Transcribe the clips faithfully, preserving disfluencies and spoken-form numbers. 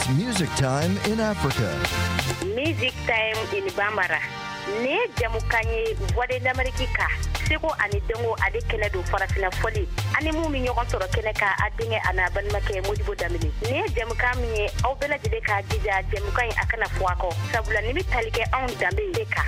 It's music time in Africa. Music time in Bambara. Ne jamukanye voix d'America. Seko ani dengo ade kene do farafina foli. Ani mu mi nyoko toro kene ka adinge ana banmake modibo damini. Ne jamukanye au bela jide ka jija jamukanye akana fuako. Sabula nimi talike on dambe deka.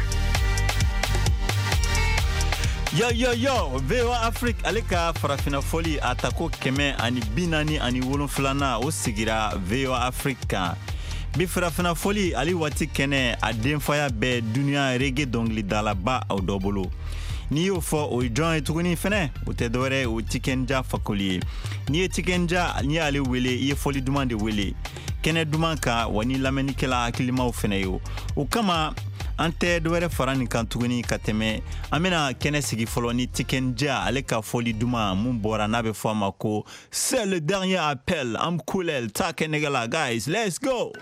Yo yo yo, V O A Afrique aleka farafina foli atako keme ani binani ani wolonflana o sigira V O A Afrique. Bi farafina foli ali wati kene a denfaya be dunia reggae dongli dalaba au dobolo. Ni yo fo o join tuguni fene o te dore o tikenja fakoli. Ni tikenja ni ali wele ye foli demande wele. Kene dumanka wani lamenikela akilima o fene yo. O kama ante dwere farani kan tuguni kateme amena kene sigi folo ni tikenja ale ka foli duma mun bora na be fama ko c'est le dernier appel am coolel take negala guys let's go.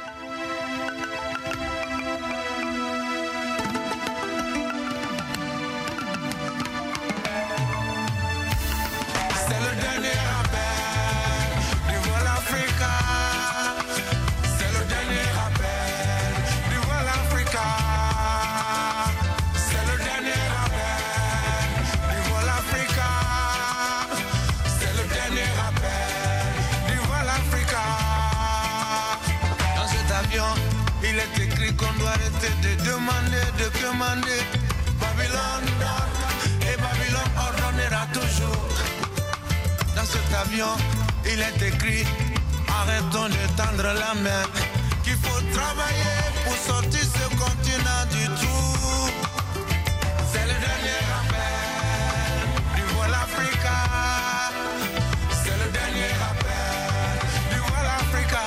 Il est écrit qu'on doit arrêter de demander, de commander. Babylone donne et Babylone ordonnera toujours. Dans cet avion, il est écrit arrêtons de tendre la main. Qu'il faut travailler pour sortir ce continent du trou. C'est le dernier appel du vol Africa. C'est le dernier appel du vol Africa.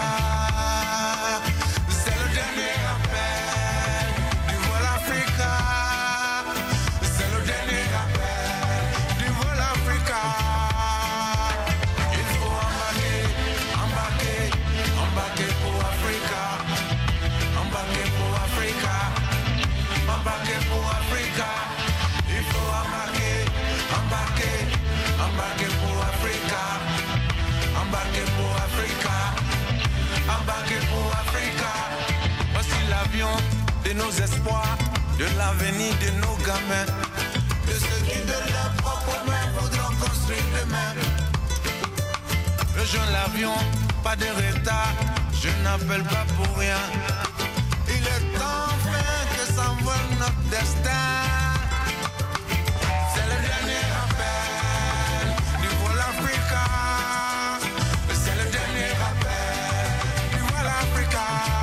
De nos espoirs, de l'avenir de nos gamins, de ceux qui de leurs propres mains voudront construire demain. Rejoins l'avion, pas de retard, je n'appelle pas pour rien. Il est temps enfin que s'envole notre destin. C'est le dernier appel du vol Africa. C'est le dernier appel du vol Africa.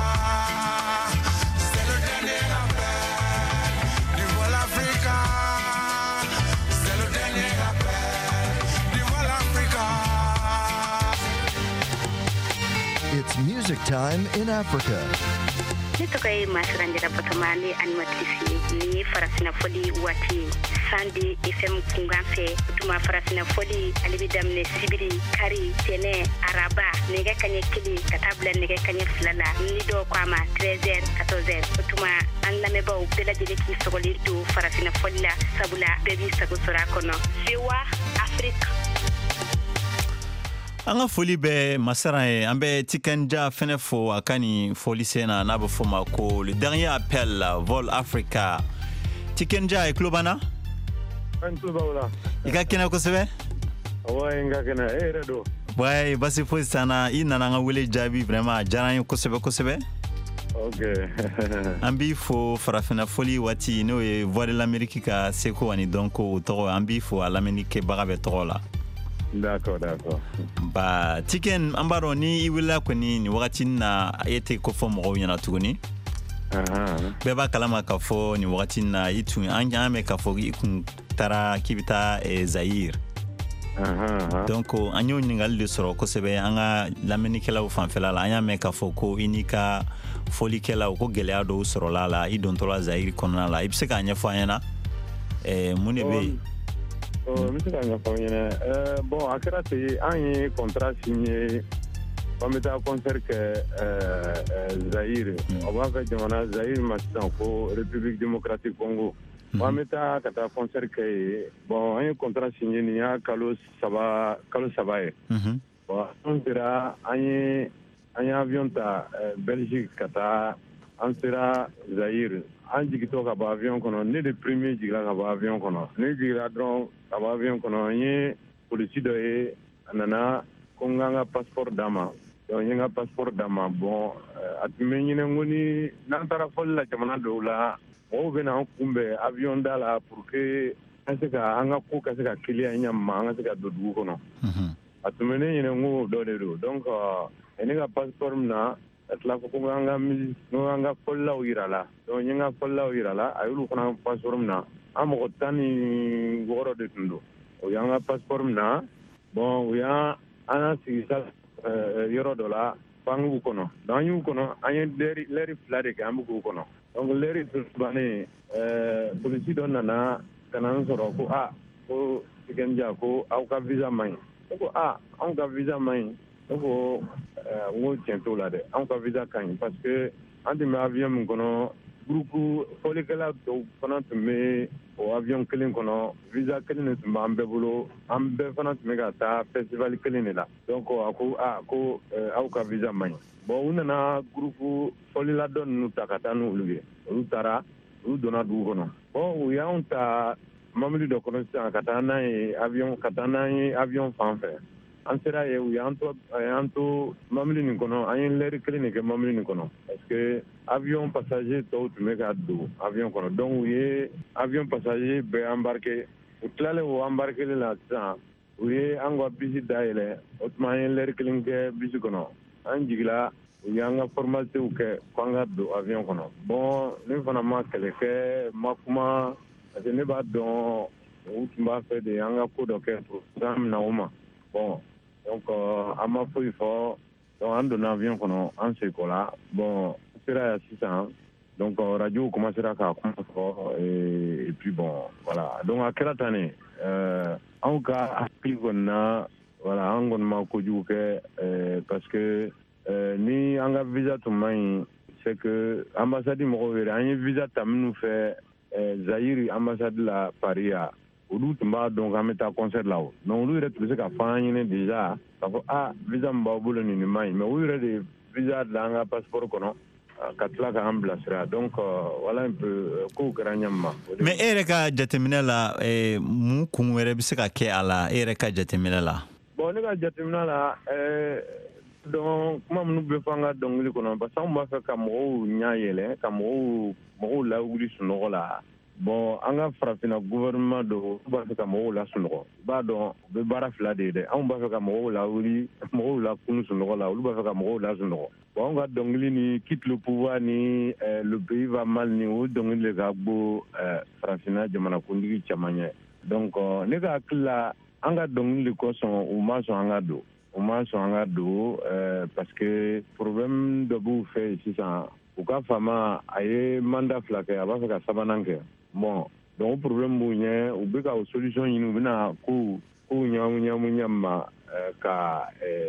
It's music time in Africa. Ni tokai masirandira potomani animatrice ni farafina foli wati sandi F M kunganfe tuma farafina foli alibidamne sibiri kari tene araba nege kanye kili katabla nege kanye flala ni do kwama treize heures quatorze heures tuma anlame ba ubela dileki sogoli do farafina foli la sabula bebi sagusora kono siwa Afrique. Anga foli be masara ambe tikenja fenefo akani foli sena nabo foma ko le dernier appel vol Africa tikenja e klubana antu bawla ikakena ko sebe wa inga kana e redo boy basi fo sana ina nga wele jabi vraiment jaran ko sebe ko sebe okay ambi fo farafina foli wati no e voix de l'Amérique ka seko ani donc to ambi fo alaménique bagabe tola. D'accord, d'accord. Ba tiken ambaro ni iwila kweni ni wakati na yete ko fo mo yana tuguni. Aha. Beba kalama ka fo ni wakati na itu anja me ka fo ikun tara kibita e Zaire. Aha. Donc anyo ningal de soro ko sebe anga lamenikela o fanfela la anya me ka fo ko inika folikela ko gelea do soro la la i don tola Zaire konna la ibse ka anya fo anya e munebe. Oh, monsieur Kangafamine, euh, bon, à Kérate, un contrat signé, on met un concert que euh, Zaïre, on va faire des Zaïre, maintenant, pour République démocratique Congo. On met un concert que, bon, un contrat signé, il y a Carlos Saba, Carlos Sabaye. Bon, on dira, un an ye avion ta Belgique ka taa an sera Zaïre an jigitɔ ka bɔ avion kɔnɔ ne de premier jigira ka bɔ avion kɔnɔ ne jigira dɔrɔn ka bɔ avion kɔnɔ n ye polisi dɔ ye a nana ko n ka n ka passeport d'a ma donc n ye n ka passeport d'a ma bon a tun bɛ ɲinɛ ko ni n'an taara fɔli la jamana dɔw la mɔgɔw bɛ na an kunbɛn avion da la pour que an se ka an ka ko ka se ka kiliya ɲɛ ma an ka se ka don dugu kɔnɔ a tun bɛ ne ɲinɛ ko dɔ de don donc ne ka passeport minɛ a tila fɔ ko an ka mili ko an ka fɔlilaw yira la donc n ye n ka fɔlilaw yira la a y'olu fana passeport minɛ an mɔgɔ tan ni wɔɔrɔ de tun don o y'an ka passeport minɛ bon o y'an an y'a sigi sa yɔrɔ dɔ la f'an k'u kɔnɔ donc an y'u kɔnɔ an ye lɛri lɛri fila de kɛ an bɛ k'u kɔnɔ donc lɛri bannen polisi dɔ nana ka na n sɔrɔ ko a ko Tikenja ko aw ka visa man ɲi ne ko a anw ka visa man ɲi ne ko n ko tiɲɛ t'o la dɛ anw ka visa ka ɲi parce que an tun bɛ avion min kɔnɔ groupe fɔlikɛla dɔw fana tun bɛ o avion kelen kɔnɔ visa kelen de tun b'an bɛɛ bolo an bɛɛ fana tun bɛ ka taa festival kelen de la donc a ko a ko aw ka visa man ɲi bon u nana groupe fɔlila dɔ ninnu ta ka taa n'olu ye olu taara olu donna dugu kɔnɔ bon u y'anw ta mobili dɔ kɔnɔ sisan ka taa n'an ye avion ka taa n'an ye avion fan fɛ an sera ye u y'an to an to mobili nin kɔnɔ an ye lɛri kelen de kɛ mobili nin kɔnɔ parce que avion passager tɔw tun bɛ ka don avion kɔnɔ donc u ye avion passager bɛɛ embarqué u tilalen o embarqué la sisan u ye an ka bisi dayɛlɛ o tuma an ye lɛri kelen kɛ bisi kɔnɔ an jigila u y'an ka formalitéw kɛ k'an ka don avion kɔnɔ bon ne fana ma kɛlɛ kɛ ma kuma parce que ne b'a dɔn u tun b'a fɛ de an ka ko dɔ kɛ pour an minɛ o ma bon donc an ma foyi fɔ donc an donna avion kɔnɔ an segin la bon n sera yan sisan donc radio commencera k'a kuma fɔ et puis bon voilà donc a kɛra tan ne anw ka hakili kɔni na voilà an kɔni ma kojugu kɛ parce que ni an ka visa tun man ɲi c'est que ambassade mɔgɔw yɛrɛ an ye visa ta minnu fɛ Zaïre ambassade la Paris ya olu tun b'a dɔn k'an bɛ taa concert la o donc olu yɛrɛ tun bɛ se ka fɔ an ɲɛna déjà k'a fɔ ah visa min b'aw bolo nin nin man ɲi mais u yɛrɛ de visa bila an ka passeport kɔnɔ ka tila k'an bilasira donc voilà un peu kow kɛra ɲɛma mais e yɛrɛ ka jateminɛ la mun kun wɛrɛ bɛ se ka kɛ a la e yɛrɛ ka jateminɛ la bon ne ka jateminɛ la donc kuma minnu bɛ fɔ an ka dɔnkili kɔnɔ parce que anw b'a fɛ ka mɔgɔw ɲɛ yɛlɛ ka mɔgɔw mɔgɔw lawuli sunɔgɔ la bon an ka farafinna gouvernement dɔ olu b'a fɛ ka mɔgɔw lasunɔgɔ i b'a dɔn u bɛ baara fila de ye dɛ anw b'a fɛ ka mɔgɔw lawuli mɔgɔw lakunu sunɔgɔ la olu b'a fɛ ka mɔgɔw lasunɔgɔ bon anw ka dɔnkili ni quitte le pouvoir ni le pays va mal ni o dɔnkili de ka gbo farafinna jamanakuntigi caman ɲɛ donc ne ka hakili la an ka dɔnkili de kosɔn u ma sɔn an ka don u ma sɔn an ka don parce que problème dɔ b'u fɛ sisan u ka faama a ye mandat fila kɛ a b'a fɛ ka sabanan kɛ bon donc o problème b'u ɲɛ u bɛ ka o solution ɲini u bɛna kow kow ɲagamu ɲagamu ɲɛ ma ka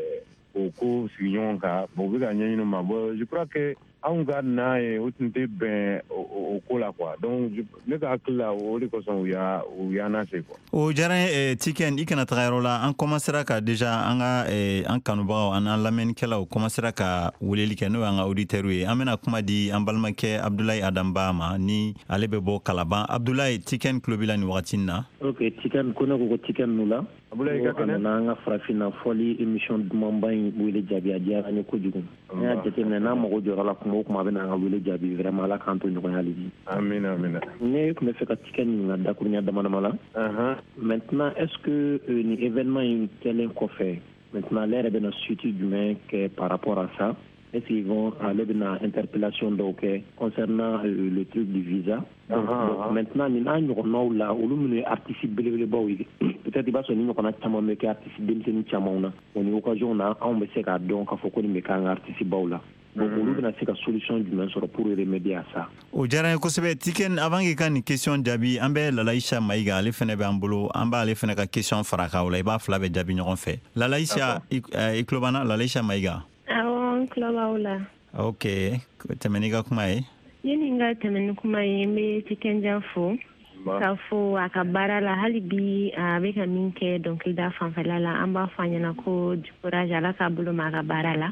o ko sigi ɲɔgɔn kan bon u bɛ ka ɲɛɲini ma bon je crois que anw ka na ye o tun tɛ bɛn o ko la quoi donc ne ka hakili la o de kosɔn u y'a u y'an lase quoi. o diyara n ye Tiken i kana taga yɔrɔ la an commencera ka déjà an ka an kanubagaw an n'an lamɛnnikɛlaw commencera ka weleli kɛ n'o y'an ka auditeurs ye an bɛna kuma di an balimakɛ Abdulayi Adamba ma ni ale bɛ bɔ Kalaban Abdulayi Tiken tulo b'i la nin wagati in na. ok Tiken ko ne ko ko Tiken n'u la. Abdulayi ka kɛnɛ. an nana an ka farafinna fɔli émission dumanba in wele jaabi a diyara n ye kojugu. n y'a jateminɛ n'an mago jɔra la kuma o kuma a bɛna an ka wele jaabi vraiment ala k'an to ɲɔgɔn ye hali bi. amina amina. ne tun bɛ fɛ ka Tiken ɲininka dakuruɲa dama dama la. maintenant est-ce que ni événement in kɛlen kɔfɛ maintenant ale yɛrɛ bɛna suite jumɛn kɛ par rapport à ça est-ce qu'ils vont ale bɛna interpellation dɔw kɛ concernant le truc du visa. donc maintenant nin n'a ɲɔgɔnnaw la olu minnu ye artiste belebelebaw ye peut-être i b'a sɔrɔ ni ɲɔgɔnna caman bɛ kɛ artiste denmisɛnnin camanw na o ni occasion na anw bɛ se k'a dɔn k'a fɔ ko nin bɛ k'an ka artiste baw la. donc olu bɛna se ka solution jumɛn sɔrɔ pour remédier à ça. o diyara n ye kosɛbɛ Tiken avant k'i ka nin question jaabi an bɛ Lalayisa Mayiga ale fana b'an bolo an b'ale fana ka question fara kan o la i b'a fila bɛ jaabi ɲɔgɔn fɛ Lalayisa i tulo b'an na Lalayisa Mayiga. awɔ n tulo b'aw la. ok tɛmɛ n'i ka kuma ye. yani n ka tɛmɛ ni kuma ye n bɛ Tikenja fo k'a fɔ a ka baara la hali bi a bɛ ka min kɛ dɔnkilida fanfɛla la an b'a fɔ a ɲɛna ko du courage ala k'a bolo ma a ka baara la.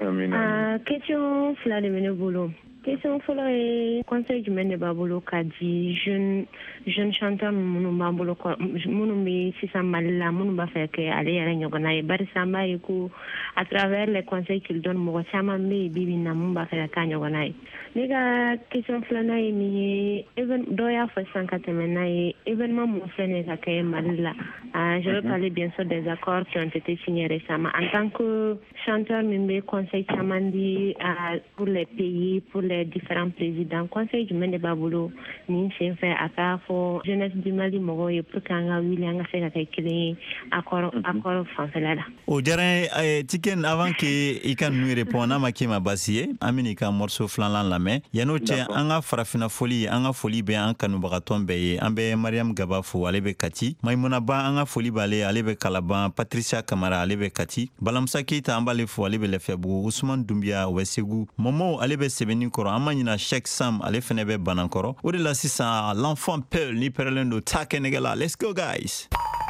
Ah, question fila de bɛ ne bolo. Question fɔlɔ ye conseil jumɛn de b'a bolo ka di jeune jeune chanteur minnu b'an bolo minnu bɛ sisan Mali la minnu b'a fɛ kɛ ale yɛrɛ ɲɔgɔnna ye barisa an b'a ye ko à travers les conseils qu'il donne mɔgɔ caman bɛ yen bi bi in na mun b'a fɛ ka k'a ɲɔgɔnna ye. Ne ka question filanan ye min ye dɔw y'a fɔ sisan ka tɛmɛ n'a ye événement mun filɛ nin ye ka kɛ Mali la. Je veux parler bien sûr des accords qui ont été signés récemment. En tant que chanteur min bɛ conseil caman di pour les pays pour les différents présidents, conseil jumɛn de b'a bolo nin sen fɛ a k'a fɔ jeunesse du Mali mɔgɔw ye pour que an ka wuli an ka se ka kɛ kelen ye accord accord fanfɛla la. O diyara n ye Tiken, avant que i ka ninnu répondre n'a ma k'i ma baasi ye an bɛna i ka morceau filanan lamɛn yan'o cɛ an ka farafina foli an ka foli bɛ an kanubagatɔn bɛɛ ye an bɛ Mariam Gaba fo ale bɛ Kati, Maimuna Ba an ka foli b'ale ale bɛ Kalaban, Patricia Kamara ale bɛ Kati, Balamusa Keita an b'ale fo ale bɛ Lɛfɛbugu, Ousmane Doumbia o bɛ Segu, Momo ale bɛ Sɛbɛnnikɔrɔ, an ma ɲina Sheikh Sam ale fɛnɛ bɛ Banankɔrɔ. O de la sisan l'enfant Peul ni pɛrɛlen don ta kɛnɛgɛ la. Let's go guys.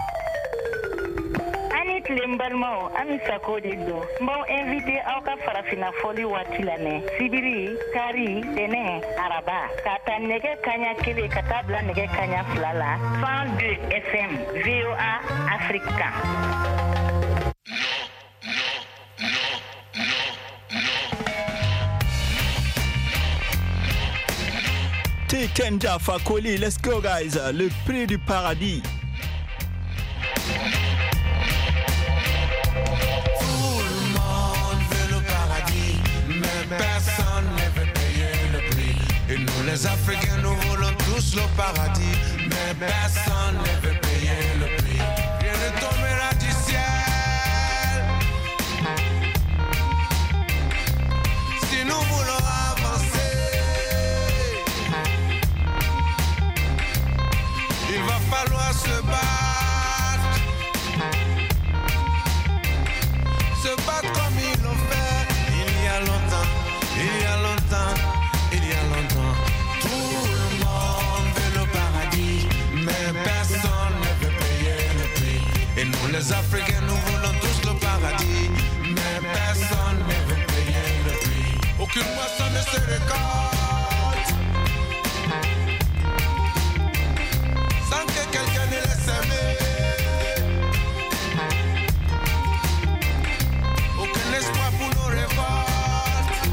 Ani tile balimaw an bɛ sako de don. N b'aw invité aw ka farafina fɔli waati lamɛn sibiri kari tɛnɛ araba ka ta nɛgɛ kaɲa kelen ka taa bila nɛgɛ kaɲa fila la cent deux F M V O A Africa. Tiken Jah Fakoly, let's go guys, le prix du paradis. Tout le monde veut le paradis, mais personne ne veut payer le prix. Et nous les Africains, nous voulons tous le paradis, mais personne ne veut payer le prix. Rien ne tombera du ciel. Si nous voulons avancer, il va falloir se battre, se battre comme ils l'ont fait il y a longtemps, il y a longtemps, il y a longtemps. Tout le monde veut le paradis, mais personne ne veut payer le prix. Et nous les Africains, nous voulons tous le paradis, mais personne ne veut payer le prix. Aucune moisson ne se récolte sans que quelqu'un ne laisse aimer. Aucun espoir pour nos révoltes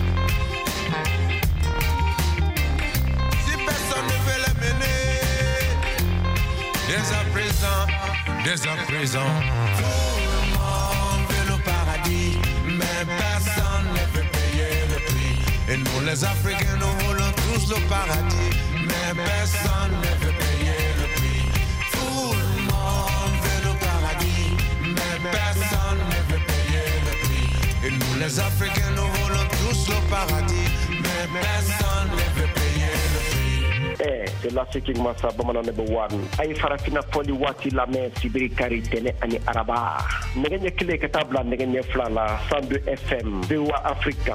si personne ne veut les mener. Dès à présent, dès à présent, tout le monde veut le paradis, mais personne ne veut payer le prix. Et nous les Africains, nous voulons tous le paradis, mais personne ne veut payer le prix. Tout le monde veut le paradis, mais personne ne veut payer le prix. Et nous les Africains, nous voulons tous le paradis, mais personne ne veut payer le prix. Eh, c'est là ce qui m'a fait bamanan ne bewan. Ay farafina foli wati la me sibiri kari tene ani araba. Negenye kile katabla negenye flala cent deux F M V O A Africa.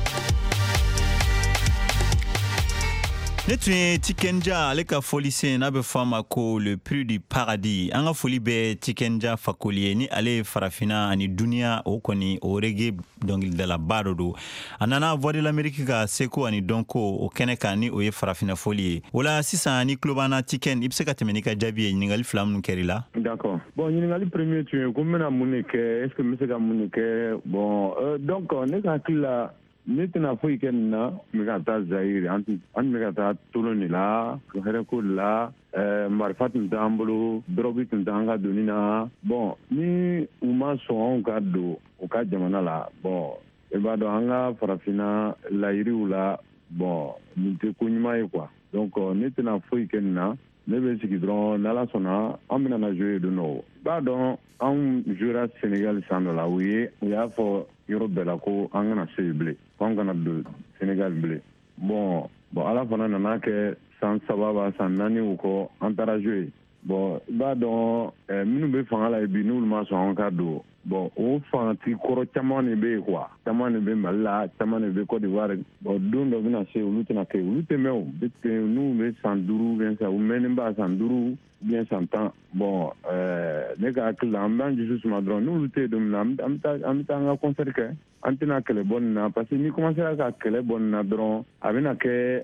Ne tun ye Tiken Jah ale ka foli sen n'a bɛ fɔ a ma ko le prix du paradis. An ka foli bɛ Tiken Jah Fakoly ye ni ale ye farafina ani duniya o kɔni o reggae dɔnkilidalaba dɔ don. A nana voix de l'Amérique ka seko ani dɔnko o kɛnɛ kan ni o ye farafina foli ye. O la sisan ni tulo b'an na Tiken, i bɛ se ka tɛmɛ n'i ka jaabi ye ɲininkali fila minnu kɛr'i la. D'accord. Bon, ɲininkali premier tun ye ko n bɛna mun de kɛ, est-ce que n bɛ se ka mun de kɛ? Bon, euh, donc ne ka hakili la ne tɛna foyi kɛ nin na n bɛ ka taa Zayiri an tun bɛ ka taa tolon de la hɛrɛko de la marifa tun t'an bolo dɔrɔgu tun t'an ka doni na bon ni u ma sɔn anw ka don u ka jamana la bon i b'a dɔn an ka farafina layiriw la bon nin tɛ ko ɲuman ye quoi donc ne tɛna foyi kɛ nin na ne bɛ sigi dɔrɔn n'Ala sɔnna an bɛna na jouer don dɔ i b'a dɔn anw jouera Sénégal san dɔ la u ye u y'a fɔ yɔrɔ bɛɛ la ko an kana se yen bilen an kana don Sénégal bilen bon bon Ala fana nana kɛ san saba ba san naani u kɔ an taara jouer bon i b'a dɔn minnu bɛ fanga la bi n'olu ma sɔn an ka don bon o fangati kɔrɔ caman de bɛ yen quoi caman de bɛ Mali la caman de bɛ Côte d'Ivoire bon don dɔ bɛna se olu tɛna kɛ olu tɛ mɛn o n'u bɛ san duuru bien ça u mɛnnen b'a san duuru bien san tan bon ne ka hakili la an b'an dusu suma dɔrɔn n'olu tɛ yen don min na an bɛ taa an bɛ taa an ka concert kɛ an tɛna kɛlɛ bɔ nin na parce que ni commencera ka kɛlɛ bɔ nin na dɔrɔn a bɛna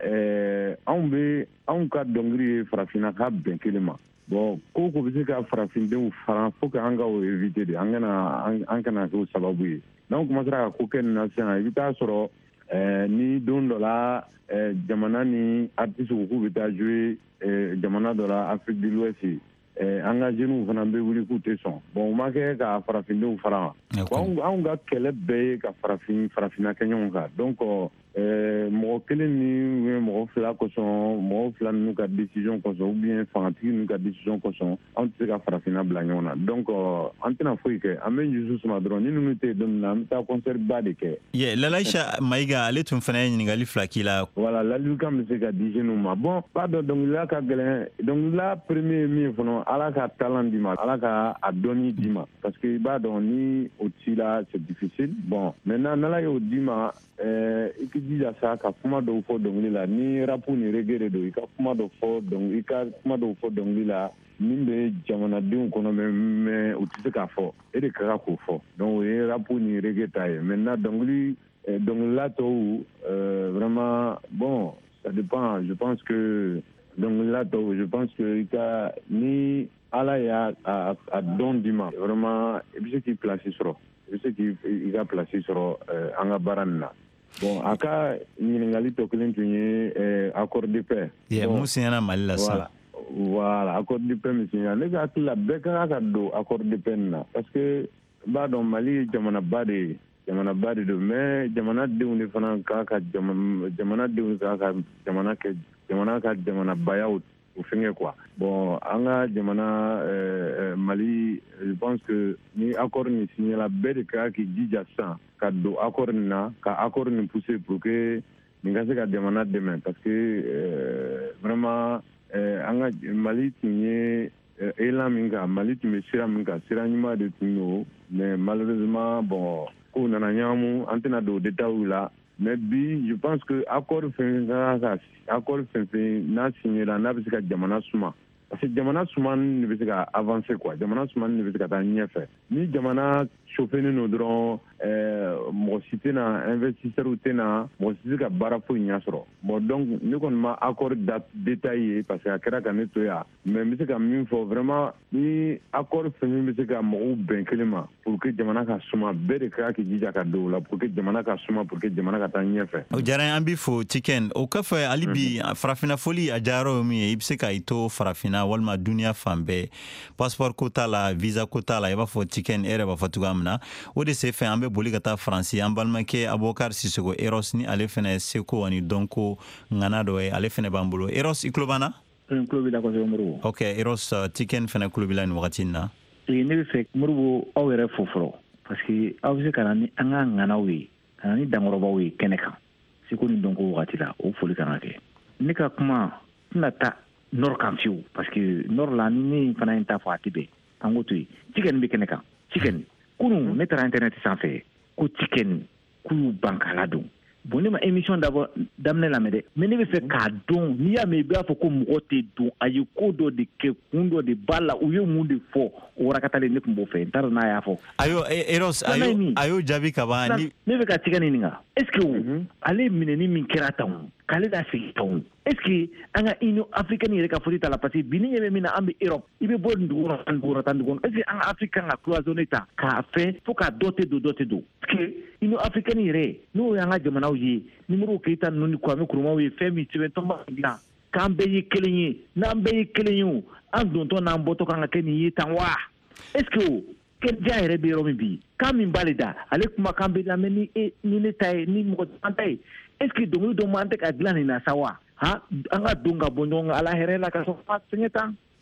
kɛ anw bɛ anw ka dɔnkili ye farafinna ka bɛn kelen ma bon ko ko bɛ se ka farafindenw fara fo que an ka o éviter de an kana an kana k'o sababu ye n'anw commencera ka ko kɛ nin na sisan i bɛ taa sɔrɔ ni don dɔ la jamana ni artiste k'u bɛ taa jouer jamana dɔ la Afrique de l'Ouest an ka jeunes fana bɛ wuli k'u tɛ sɔn bon u ma kɛ ka farafindenw fara anw ka kɛlɛ bɛɛ ye ka farafin farafinna kɛ ɲɔgɔn kan donc mɔgɔ kelen ni mɔgɔ fila kosɔn mɔgɔ fila ninnu ka décision kosɔn ou bien fangatigi ninnu ka décision kosɔn anw tɛ se ka farafinna bila ɲɔgɔn na donc an tɛna foyi kɛ an bɛ Yusu suma dɔrɔn ni ninnu tɛ yen don min na an bɛ taa concert ba de kɛ. ye Lalaisha Mayiga ale tun fana ye ɲininkali fila k'i la. voilà ladilikan bɛ se ka di jeunes ma bon b'a dɔn dɔnkilida ka gɛlɛn dɔnkilida premier ye min fɔlɔ Ala ka talent d'i ma Ala ka a dɔnni d'i ma parce que i b'a dɔn ni o t'i la c'est difficile bon maintenant n'Ala y'o d'i ma i k'i jija sa ka kuma dɔw fɔ dɔnkili la ni rapu ni reggae de don i ka kuma dɔw fɔ dɔnkili i ka kuma dɔw fɔ dɔnkili la min bɛ jamanadenw kɔnɔ mais u tɛ se k'a fɔ e de ka kan k'o fɔ donc o ye rapu ni reggae ta ye maintenant dɔnkili dɔnkilila tɔw vraiment bon ça dépend je pense que dɔnkilila tɔw je pense que i ka ni Ala y'a a dɔn d'i ma vraiment i bɛ se k'i place sɔrɔ i bɛ se k'i ka place sɔrɔ an ka baara nin na. bon a ka ɲininkali tɔ kelen tun ye accord de paix. ye mun signera Mali la sisan. voilà accord de paix min signera ne ka hakili la bɛɛ ka kan ka don accord de paix nin na parce que i b'a dɔn Mali ye jamanaba de ye jamanaba de don mais jamanadenw de fana ka ka jamanadenw ka ka jamana kɛ jamana ka jamanabaya o fɛngɛ quoi bon an ka jamana Mali je pense que ni accord nin signera bɛɛ de ka k'i jija sisan ka don accord nin na ka accord nin pousser pour que nin ka se ka jamana dɛmɛ parce que vraiment an ka Mali tun ye élan min kan Mali tun bɛ sira min kan sira ɲuman de tun don mais malheureusement bon kow nana ɲagamu an tɛna don détails la mais bi je pense que accord fɛn fɛn ka accord fɛn fɛn n'a signera n'a bɛ se ka jamana suma parce que jamana sumani de bɛ se ka avancer quoi jamana sumani de bɛ se ka taa ɲɛfɛ ni jamana chauffeinen don dɔrɔn mɔgɔ si tɛna investisseurs tɛna mɔgɔ si tɛ ka baara foyi ɲɛ sɔrɔ bon donc ne kɔni ma accord date détail ye parce que a kɛra ka ne to yan mais n bɛ se ka min fɔ vraiment ni accord fɛn fɛn bɛ se ka mɔgɔw bɛn kelen ma pour que jamana ka suma bɛɛ de ka k'i jija ka don o la pour que jamana ka suma pour que jamana ka taa ɲɛfɛ. o diyara n ye an b'i fo Tiken o kɔfɛ hali bi farafinna foli a diyara o min ye i bɛ se ka i to farafinna walima duniya fan bɛɛ passeport ko t'a la visa ko t'a la i b'a fɔ Tiken e yɛrɛ b'a fɔ cogoya min na o de se fɛ an bɛ boli ka taa Faransi an balimakɛ Abubakar Sisoko Eros ni ale fana seko ani dɔnko ŋana dɔ ye ale fana b'an bolo Eros i tulo b'an na. n tulo b'i la kosɛbɛ Moribo. ok Eros Tiken fana tulo b'i la nin wagati in na. ne bɛ fɛ Moribo aw yɛrɛ fo fɔlɔ parce que aw bɛ se ka na ni an ka ŋanaw ye ka na ni dankɔrɔbaw ye kɛnɛ kan seko ni dɔnko wagati la o foli kan ka kɛ ne ka kuma tɛna taa nord kan fiyewu parce que nord la ni ne fana ye n ta fɔ a tɛ bɛn an k'o to yen Tiken bɛ kɛnɛ kan Tiken kunun ne taara internet sanfɛ ko Tiken k'u y'u ban k'a ladon bon ne ma émission d'abord daminɛ lamɛn dɛ mais ne bɛ fɛ k'a dɔn n'i y'a mɛn i b'a fɔ ko mɔgɔ tɛ don a ye ko dɔ de kɛ kun dɔ de b'a la u ye mun de fɔ o warakatalen ne tun b'o fɛ n t'a dɔn n'a y'a fɔ. ayo Eros a y'o jaabi ka ban. ne bɛ ka Tiken ɲininka est ce que ale minɛni min kɛra tan k'ale da segin tan est ce que an ka Union africaine yɛrɛ ka foli t'a la parce que bi ni ɲɛ bɛ min na an bɛ Europe i bɛ bɔ nin dugu kɔnɔ tan dugu kɔnɔ tan dugu kɔnɔ est ce que an ka Afrique kan ka cloisonner ta k'a fɛ fo ka dɔ tɛ don dɔ tɛ don parce que Union africaine yɛrɛ n'o y'an ka jamanaw ye Numero Keita ninnu ni Kwame Nkrumah ye fɛn min sɛbɛn tɔnba dilan k'an bɛɛ ye kelen ye n'an bɛɛ ye kelen ye o an dontɔ n'an bɔtɔ kan ka kɛ nin ye tan wa est ce que o kɛnɛja yɛrɛ bɛ yɔrɔ min bi kan min b'ale da ale kumakan bɛ lamɛn ni e ni ne ta ye ni mɔgɔ caman ta ye est ce que dɔnkili dɔ m'an tɛ ka dilan nin na sa wa han an ka don ka bɔ ɲɔgɔn kan ala hɛrɛ la ka sɔrɔ fa sɛgɛn tan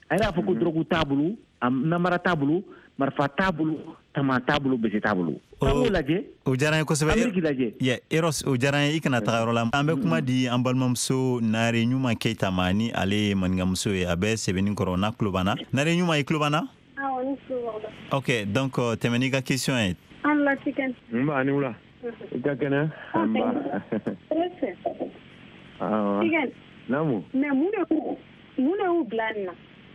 ayra fa ko drogu tabulu am namara tabulu marfa tabulu tama tabulu bese tabulu o laje o jaran ko sebe ye eros o jaran ikana tagaro la ambe kuma di ambalmam so nare nyuma keita mani ale mangam so e abe sebenin corona klubana nare nyuma e klubana ah on klubana. OK donc temeni ga question est Allah chicken mba anula ita kana mba ese ah chicken namu me mune mune u blanna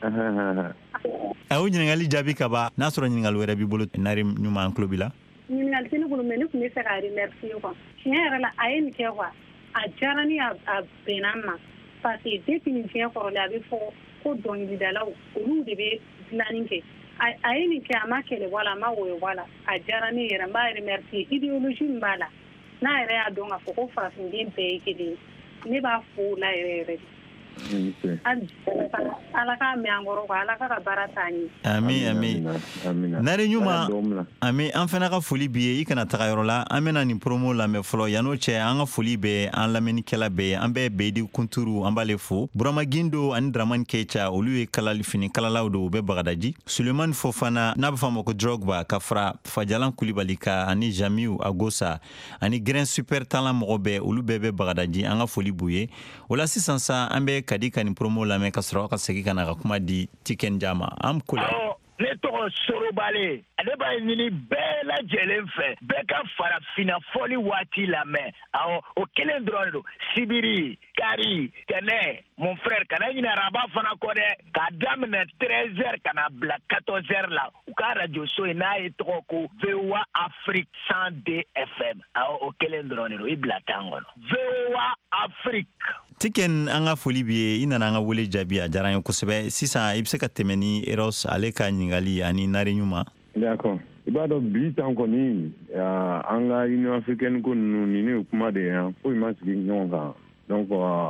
awu nyingali jabi kaba nasoro nyingal wera bi bolu nari nyuma en club la nyingal tinu ko menu ko mesa gari merci ko tiara la ayen ke wa a jarani a benanna parce que depuis tiara ko la bi fo ko don di dala olu de be planning ke ayen ke amakele wala ma wo wala a jarani era ma merci idéologie mbala na era adonga fo ko fa ndin pe ke de ne ba fo la ere alaka mi angoro ko alaka ka baratani ami ami nare nyuma ami an fana ka foli biye i kana taga yoro la amena ni promo la me folo yano che an ka foli be an lameni kala be an be be di kunturu an bale fo burama gindo an draman kecha olu e kala lifini kala lawdo be bagadaji Suleiman Fofana na ba famo ko Drogba kafra Fajalan Kulibali ka ani Jamiu Agosa ani Grand Super Talent mobe olu be be bagadaji an ka foli buye wala sisansa an be kadika ni promo la me kasro ka segi kana ka kuma di Tiken Jama am kula ne to sorobale ade ba ni bela jelen fe be ka farafina foli wati la me aw o kelen drondo Sibiri Kari Tene mon frère kana ni raba fana ko de ka damne treize heures kana bla quatorze heures la u ka radio so na e to ko V O A Afrique cent deux F M aw o kelen drondo i bla tango V O A Afrique Tiken anga foli biye ina nanga wole jabi a jaran ko sebe sisa ibse ka temeni eros ale ka nyingali ani nare nyuma d'accord ibado bi tan ko ni anga Union Africaine ko ni ni kuma de ko ma sigi nyonga donc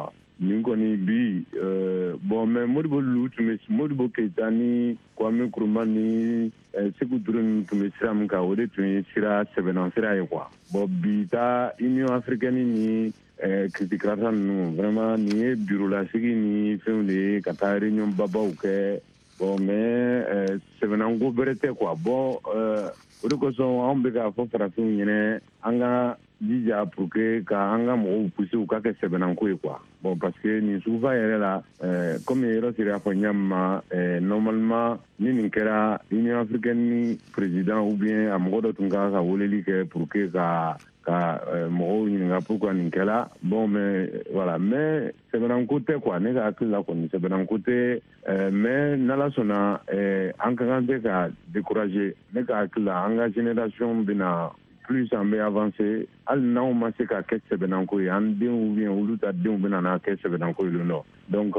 ni ko ni bi bon mais Modibo Lutu mais Modibo Keita ni Kwame Nkrumah ni Sékou Touré to me siram ka ode to sira sebenan sira e quoi bon bi ta Union Africaine ni critiquera nous vraiment ni bureau la sigi ni fende ka ta réunion babaw ke bon mais sebenan go berete quoi bon ode ko so on be ka fo fara tun yene anga dija pour que ka anga mo pousser ou ka ke sebenan ko quoi bon parce que ni souva yere la comme yero sira fo nyama normalement ni ni kera Union Africaine ni président ou bien amodo tunga ka woleli ke pour que ka ka mo ni nga pourquoi ni kela bon mais voilà mais c'est ben côté quoi ne ka que la connait c'est ben côté mais nala sona encadré ka décourager ne ka que la anga génération bina plus en mais avancé al non ma c'est ka que c'est ben ko yan de ou bien ou ta de bina na que c'est ben ko le no donc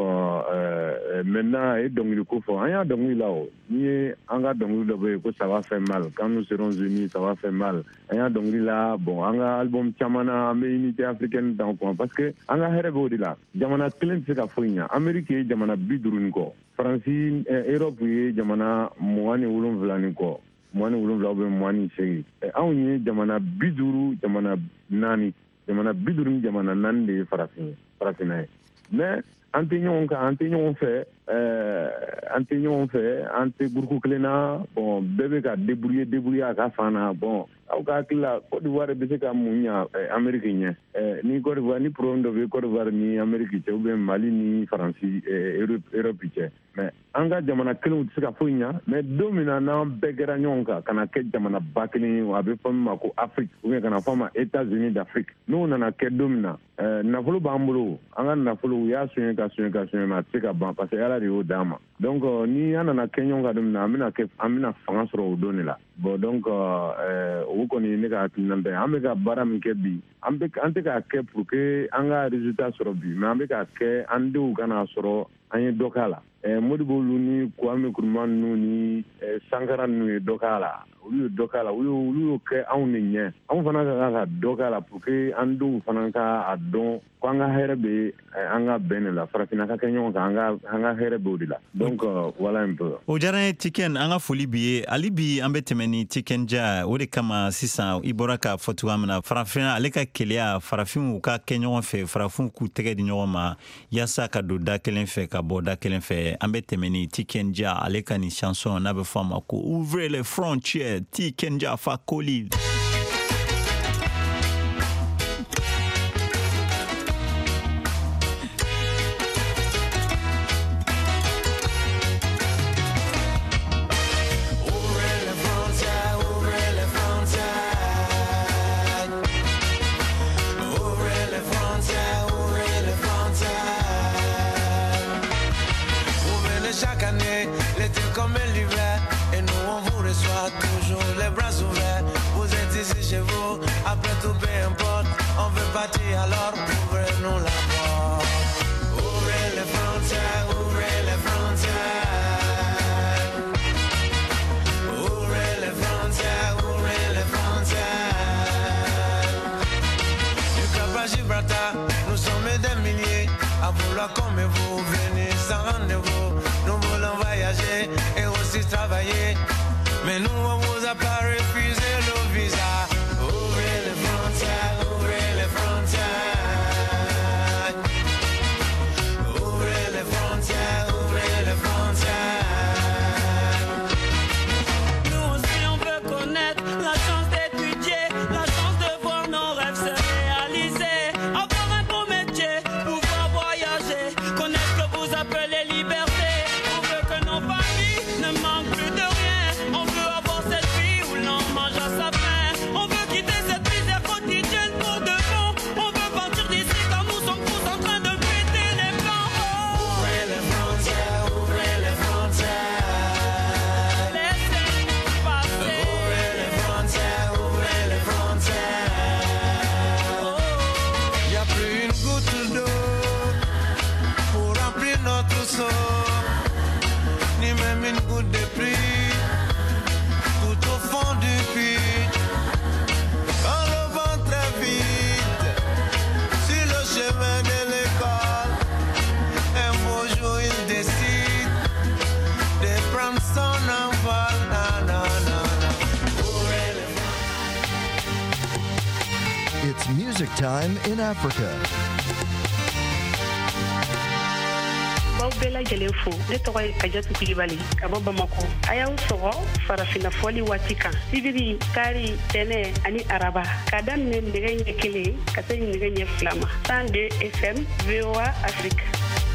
maintenant et donc le coup faut rien donc là ni anga donc le ko ça va faire mal quand nous serons unis ça va faire mal rien donc là bon anga album chamana mais unité africaine donc parce que anga herebo di la jamana clean c'est ka foinya Amérique jamana bidurun ko France Europe jamana moani ulum vlani ko moani ulum laube moani sey awni jamana biduru jamana nani jamana biduru jamana nande farafin farafina mais antignon ka antignon fait euh antignon fait ante gurku klena bon bébé ka débrouiller débrouiller ka fana bon au ka kila Côte d'Ivoire be se ka munya américain euh ni Côte d'Ivoire ni prondo be Côte d'Ivoire ni Amérique ou bien Mali ni France Europe Europe mais anga jamana kelen se ka foinya mais domina na begera nyonka kana ke jamana bakini wa be fama ko Afrique ou bien kana fama États-Unis d'Afrique nous na ke domina euh na fulu bambulo anga na fulu ya sunya ka sunya ka sunya na se ka ban parce que ala de dama donc ni ana na kenyon ga domina amina ke amina fanga soro o donela bon donc euh o ko ni ne ka tinambe ameka bara mi ke bi ambe ante ka ke pour que anga résultat soro bi mais ambe ka ke ande u kana soro anye dokala eh Modibo Luni Kwame Nkrumah ni Sankara ni dokala olu dɔ k'a la olu y'o kɛ anw de ɲɛ anw fana ka kan ka dɔ k'a la pour que an denw fana ka a dɔn ko an ka hɛrɛ bɛ an ka bɛn de la farafinna ka kɛ ɲɔgɔn kan an ka an ka hɛrɛ b'o de la donc voilà un peu. o diyara n ye Tiken an ka foli b'i ye hali bi an bɛ tɛmɛ ni Tiken Jah o de kama sisan i bɔra k'a fɔ cogoya min na farafinna ale ka keleya farafinw ka kɛ ɲɔgɔn fɛ farafinw k'u tɛgɛ di ɲɔgɔn ma yaasa ka don da kelen fɛ ka bɔ da kelen fɛ an bɛ tɛmɛ ni Tiken Jah ale ka ni chanson n'a bɛ fɔ a ma ko Ouvrez les frontières Tiken Jah Fakoli. Chaque année, l'été comme l'hiver, et nous on vous reçoit toujours les bras ouverts. Vous êtes ici chez vous, après tout peu importe, on veut partir alors ouvrez-nous la porte. Ouvrez les frontières, ouvrez les frontières. Ouvrez les frontières, ouvrez les frontières. Du Cap à Gibraltar, nous sommes des milliers à vouloir comme vous, venez sans rendez-vous. Nous voulons voyager et aussi travailler, mais nous on vous a pas refusé le visa. Ouvrez les frontières, ouvrez les frontières. Ouvrez les frontières, ouvrez les frontières. Nous aussi on veut connaître la chance d'étudier, la chance de voir nos rêves se réaliser, avoir un beau métier, pouvoir voyager, connaître ce que vous appelez liberté. Ni même une goutte de pluie, tout au fond du puits. On revend très vite sur le chemin de l'école. Un beau jour il décide de prendre son envol. Na, na, na, na. It's music time in Africa. Baw bɛɛ lajɛlen fo ne tɔgɔ ye Kajatu Kulibali ka bɔ Bamako a y'aw sɔgɔ farafina fɔli waati kan sibiri kari tɛnɛ ani araba ka daminɛ nɛgɛ ɲɛ kelen ka se nɛgɛ ɲɛ fila ma cent deux F M V O A Afrique.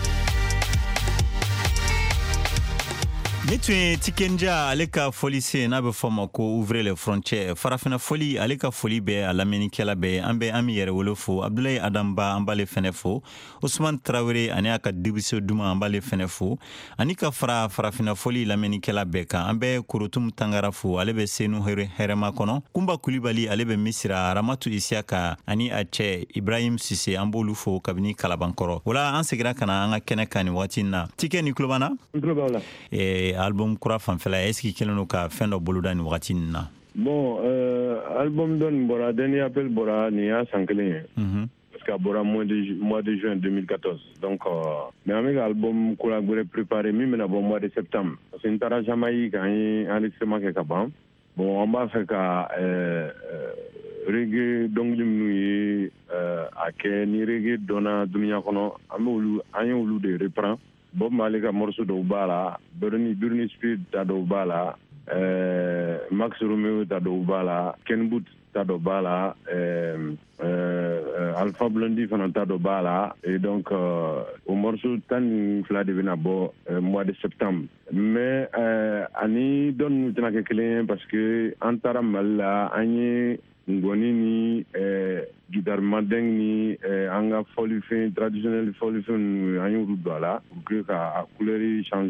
Ni tun ye Tiken Jah ale ka foli se n'a bɛ fɔ ma ko Ouvrez les frontières farafina foli ale ka foli bɛ a lamɛnnikɛla bɛɛ an bɛ an mi yɛrɛ wolo fo Abdulaye Adamba an b'ale fɛnɛ fo Ousmane Traoré ani a ka dibiso duma an b'ale fɛnɛ fo ani ka fara farafina foli lamɛnnikɛla bɛɛ kan an bɛ Korotum Tangara fo ale bɛ Senu hɛrɛma kɔnɔ Kumba Kulibali ale bɛ Misira Ramatu Isiaka ani a cɛ Ibrahim Sise an b'olu fo kabini Kalabankɔrɔ wala an segira kana an ka kɛnɛ kan ni waati na Tiken ni tulo b'an na eh album kura fanfɛla est-ce que kelen ka fɛn dɔ boloda ni wagati na bon euh, album don bora dernier appel bora ni ya san kelen ye mm -hmm. parce que bora mois de mois de juin deux mille quatorze donc euh, mais avec album kura gore préparé mi mena bon mois de septembre parce que intara Jamaïque kan enregistrement ke ka ban bon on va faire ka euh, euh, reggae donc nous yi euh, akɛ ni reggae dona dunia kono amulu anyulu de reprend Bob Marley ka morceau dɔw b'a la Britney Britney Spears ta dɔw b'a la euh, Max Romeo ta dɔw b'a la Ken Boothe ta dɔw b'a la euh, euh, Alpha Blondy fana ta dɔw b'a la et donc euh, o morceau tan ni fila de bɛna bɔ euh, mois de septembre mais euh, ani dɔn nu tɛna kɛ kelen parce que an taara Mali la an ye ngoni ni euh, guitare mandeng ni eh, an ka fɔlifɛn traditionnel fɔlifɛn an y'olu don a la pour que ka a couleur changer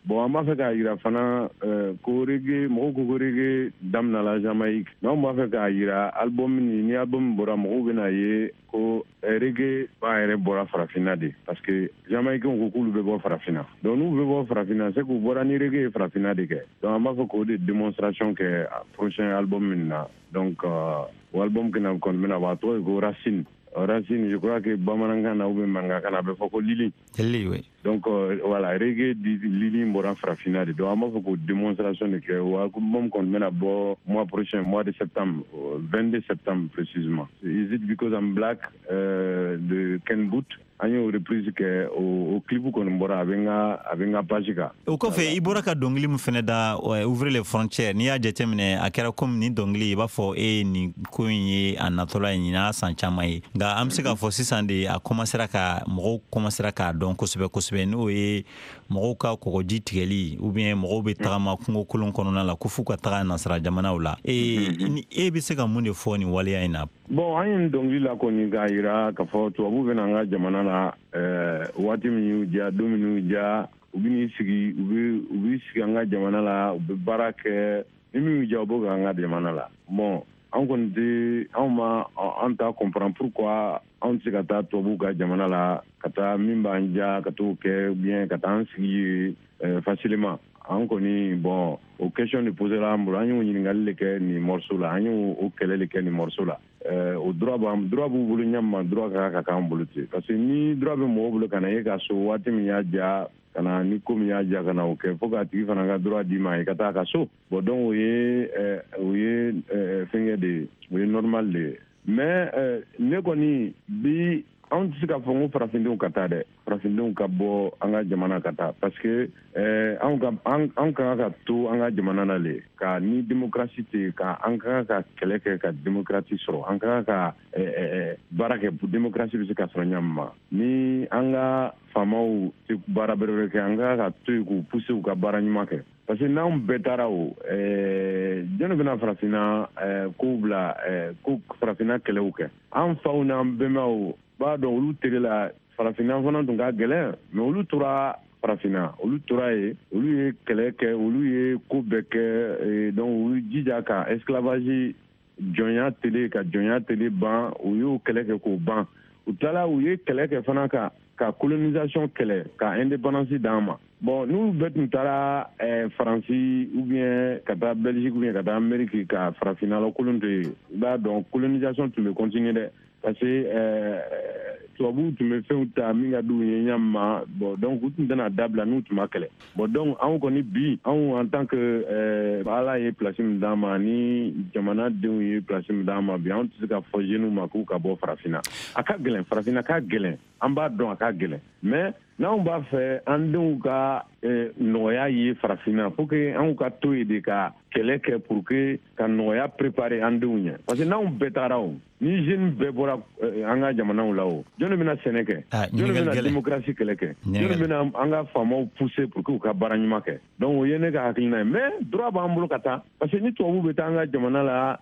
bon an b'a fɛ k'a yira fana ko reggae mɔgɔw ko ko reggae daminɛ la Jamaïque n'anw b'a fɛ k'a yira album ni album bɔra mɔgɔw bɛna ye ko reggae ba yɛrɛ bɔra farafinna de parce que Jamaïcains ko k'olu bɛ bɔ farafinna donc n'u bɛ bɔ farafinna c'est k'u bɔra ni reggae ye farafinna de kɛ donc an b'a fɛ k'o de démonstration kɛ prochain album min na donc o album kɛnɛ kɔni bɛna bɔ a tɔgɔ ye ko Racine Racine, je crois que Bamanangan a ouvert manga kana be foko Lili. Lili, oui. Donc euh, voilà, reggae di Lili mbora frafina de. Donc on va faire démonstration de que ou album qu'on mène à bord mois prochain, mois de septembre, vingt-deux septembre précisément. Is it because I'm black euh, de Ken Boot? Anyo reprise ke o clip ko mbora abenga abenga pajika o ko fe ibora ka dongli mu fene da ouvrir les frontières ni ya jetemine akera comme ni dongli ba fo e ni ko yi anatola ni na sanchamai ga amse ka fo sisande a commencer ka mo commencer ka donc ko sebe ko sebe no e mo ka ko di tigeli ou bien mo be trama ko kulon kono na la kufu ka tra na sara jamana wala e e bi se ka mun de fo ni wali ina bon ayin dongli la ko ni ga ira ka fo to abu bena nga jamana la eh wati mi ja dominu ja ubini sigi ubi ubi sigi nga jamana la ubi barake mi ja obo nga jamana la bon on connaît on ma on t'a comprendre pourquoi on se kata to bu ga jamana la kata mimba nja kato ke bien kata sigi facilement on connaît bon aux questions de poser la mbura anyo nyingal leke ni morceau la anyo o kele leke ni morceau la euh au droit bam droit bu bulu nyamma droit ka ka kan buluti parce que ni droit be mo bulu kana ye ka so wati mi ya ja kana ni ko mi ya ja kana o ke foka ti fana ga droit di mai kata ka so bo don oye euh oye finge de oye normal de mais euh ne koni bi on se ka fongo farafindon kata de farafindon ka bo anga jamana kata parce que euh on ka on ka ka to anga jamana na le ka ni démocratie te ka anga ka keleke ka démocratie soro anga ka euh barake pour démocratie bi se ka soro nyamma ni anga famau te barabere ke anga ka to ku pousser ka baranyuma ke parce que n'an betara o euh jeno bena farafina euh kubla euh ku farafina kelew ke an fauna bemao ba do olu tere la farafina fana tun ka gɛlɛn mais olu tora farafina olu tora ye olu ye kɛlɛ kɛ olu ye ko bɛɛ kɛ donc olu jija ka esclavage jɔnya tele ka jɔnya tele ban u y'o kɛlɛ kɛ k'o ban u tilala u ye kɛlɛ kɛ fana ka ka colonisation kɛlɛ ka indépendance d'an ma bon n'u bɛɛ tun taara faransi ou bien ka taa belgique ou bien ka taa amérique ka farafina la kolon to ye i b'a dɔn colonisation tun bɛ continuer dɛ parce que euh tubabu tun bɛ fɛnw ta min ka d'u ye ɲama bon donc u tun tɛna dabila n'u tun ma kɛlɛ bon donc anw kɔni bi anw en tant que euh ala ye place min d'an ma ni jamana denw ye place min d'an ma bi anw tɛ se ka fɔ jeunes ma k'u ka bɔ farafina a ka gɛlɛn farafina ka gɛlɛn an b'a dɔn a ka gɛlɛn mais n'anw b'a fɛ an denw ka nɔgɔya ye farafina pour que anw ka to ye de ka kɛlɛ kɛ pour que ka nɔgɔya préparer an denw ɲɛ parce que n'anw bɛɛ taara o ni jeune bɛɛ bɔra an ka jamanaw la o jɔnni bɛna sɛnɛ kɛ jɔnni bɛna démocratie kɛlɛ kɛ jɔnni bɛna an ka faamaw pousser pour que u ka baara ɲuman kɛ donc o ye ne ka hakilina ye mais droit b'an bolo ka taa parce que ni tubabu bɛ taa an ka jamana la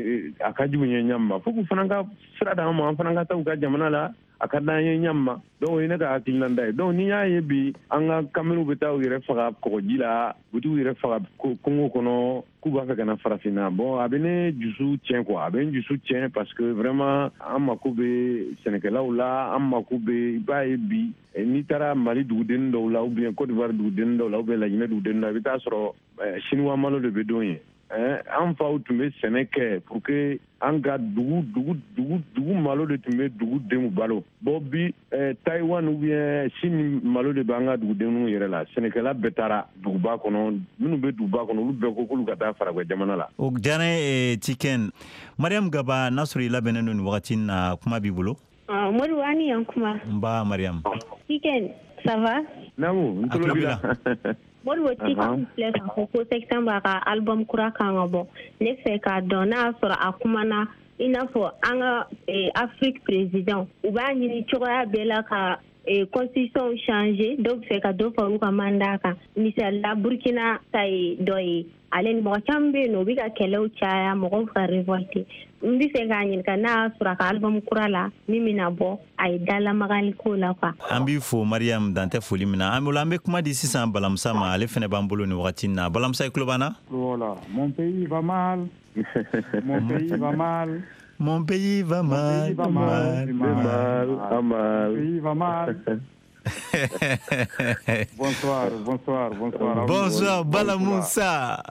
a ka jugu ye ɲama fo k'u fana ka sira d'an ma an fana ka taa u ka jamana la a ka d'an ye ɲama donc o ye ne ka hakilina da ye donc ni y'a ye bi an ka kamalew bɛ taa u yɛrɛ faga kɔgɔji la u t'u yɛrɛ faga kongo kɔnɔ k'u b'a fɛ ka na farafina bon a bɛ ne dusu tiɲɛ quoi a bɛ n dusu tiɲɛ parce que vraiment an mako bɛ sɛnɛkɛlaw la an mako bɛ i b'a ye bi n'i taara mali dugudennin dɔw la ou bien côte d'ivoire dugudennin dɔw la ou bien laginɛ dugudennin dɔw la i bɛ taa sɔrɔ chinois malo de bɛ don ye an faw tun bɛ sɛnɛ kɛ pour que an ka dugu dugu dugu dugu malo de tun bɛ dugudenw balo bon bi Taïwan ou bien Chine malo de b'an ka dugudenw yɛrɛ la sɛnɛkɛla bɛɛ taara duguba kɔnɔ minnu bɛ duguba kɔnɔ olu bɛɛ ko k'olu ka taa faragɛ jamana la. o diyara n ye Tiken Mariam Gaba n'a sɔrɔ i labɛnnen don nin wagati in na kuma b'i bolo. Modibo a ni yan kuma. n ba Mariam. Tiken ça va. naamu n tulo b'i la. Modibo Tiken filɛ k'a fɔ ko septembre a ka album kura kan ka bɔ ne fɛ k'a dɔn n'a y'a sɔrɔ a kumana i n'a fɔ an ka Afrique président u b'a ɲini cogoya bɛɛ la ka et constitution changé donc c'est ka do faru ka mandaka misal la Burkina tay doy alen mo chambe no bi ka kelew chaya mo ko fa révolter mbi se ganyin kana sura ka album kurala mimina bo ay dala magal ko la fa ambi fo Mariam dante foli mina amula ambe kuma di sisan balamsa ma ale fene bambolo ni wakati na balamsa iklobana voilà mon pays va mal mon pays va mal mon pays va mal va mal mal mal mon pays va mal. Bonsoir, bonsoir, bonsoir. Bonsoir, Bala Moussa.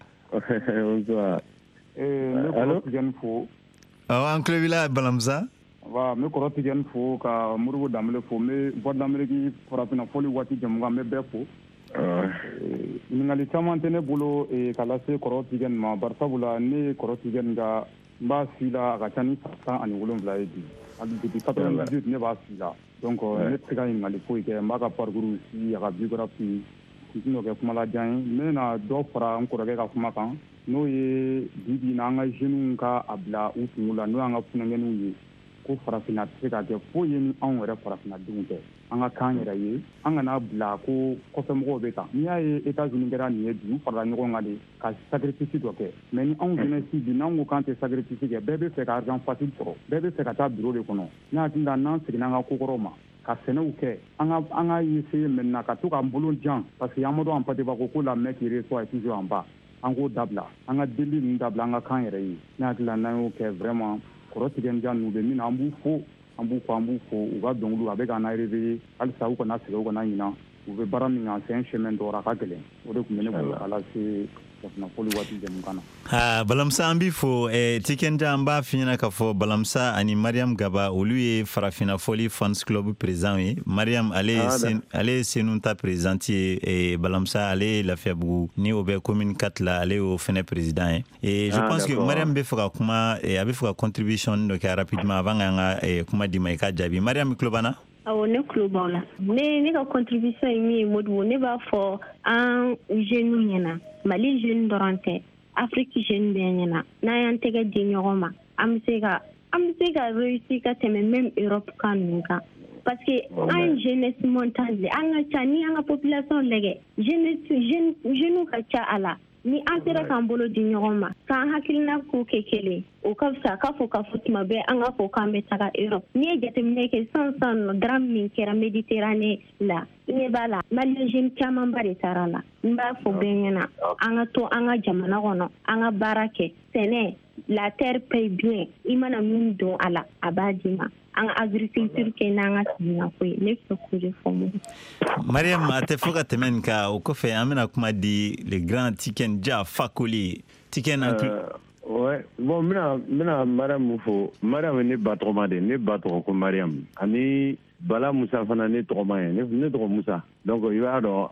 Bonsoir. Eh, me koro tigen fo. Ah, Uncle Villa Bala Moussa. Wa me koro tigen fo ka murugo damle fo me bo damle ki forapina foli wati jamuga me be fo. Ah. Ni ngali chamantene bolo e kala se koro tigen ma barsabula ne koro tigen ga ba sila ga tani sa ani wolon vlaidi. Abi depuis quatre-vingt-dix-huit ne ba sila. Donc ne tega ngali fo ke mbaga parcours si ya biographie kino ke kuma la jan me na do fara encore ke ka kuma kan no ye bibi na nga jenu ka abla utungula no nga funangenu ye ko farafina tega ke fo ye ni an were farafina dunte an ka kan yɛrɛ ye an kana bila ko kɔfɛmɔgɔw bɛ tan n'i y'a ye États-Unis kɛra nin ye bi u farala ɲɔgɔn kan de ka sacrifice dɔ kɛ mais ni anw jeunesse bi n'an ko k'an tɛ sacrifice kɛ bɛɛ bɛ fɛ ka argent facile sɔrɔ bɛɛ bɛ fɛ ka taa bureau de kɔnɔ ne hakili la n'an seginna an ka kokɔrɔw ma ka sɛnɛw kɛ an ka an ka essayer maintenant ka to k'an bolo jan parce que Amadou Hampâté Bâ ko la main qui reçoit est toujours en bas an k'o dabila an ka deli ninnu dabila an ka kan yɛrɛ ye ne hakili la n'an y'o kɛ vraiment kɔrɔ tigɛndiya ninnu bɛ min na an b'u fo an b'u fo an b'u fo u ka dɔnkiliw a bɛ k'an réveiller halisa u kana sɛgɛn u kana ɲina u bɛ baara min kan c'est un chemin d'or a ka gɛlɛn o de tun bɛ ne bolo k'a lase kunnafoni waati jamukan na. Ha Balamsa an b'i fo eh, Tikenja an b'a f'i ɲɛna k'a fɔ Balamsa ani Mariam Gaba olu ye Farafina Foli Fans Club président ye Mariam ale ye ah, sen, ale ye Senu ta présidente ye eh, Balamsa ale ye Lafiyabugu ni o bɛ commune quatre la ale y'o fɛnɛ président ye et je ah, pense que Mariam bɛ fɛ ka kuma eh, a bɛ fɛ ka contribution dɔ kɛ rapidement avant k'an ka eh, kuma di ma i ka jaabi Mariam i tulo b'an na. Awɔ ne tulo b'aw la ne ne ka contribution ye min ye Modibo ne b'a fɔ an jeunes ɲɛna Mali jeune dɔrɔn tɛ Afrique jeune bɛɛ ɲɛna n'an y'an tɛgɛ di ɲɔgɔn ma an bɛ se ka an bɛ se ka réussir ka tɛmɛ même Europe kan ninnu kan parce que an jeunesse montante an ka ca ni an ka population lajɛ jeunesse jeune jeunes ka ca a la ni an sera k'an bolo di ɲɔgɔn ma k'an hakilina k'u kɛ kelen o ka fisa k'a fɔ k'a fɔ tuma bɛɛ an ka fɔ k'an bɛ taga Europe n'i ye jateminɛ kɛ san san drame min kɛra Méditerranée la i ɲɛ b'a la Malien jeune camanba de taara la n b'a fɔ bɛɛ ɲɛna an ka to an ka jamana kɔnɔ an ka baara kɛ sɛnɛ la terre paye bien i mana min don a la a b'a d'i ma an agriculture kɛ n'an ka sɛnɛko ye ne fɛ k'o de fɔ mu Mariam a tɛ fɔ ka tɛmɛ nin kan o kɔfɛ an bɛna kuma di le grand Tikenja Fakoli Tiken en plus ouais bon mina mina Mariam fo Mariam ne ba tɔgɔma de ne ba tɔgɔ ko Mariam ani Bala Moussa fana ne tɔgɔma ye ne tɔgɔ Moussa donc i b'a dɔn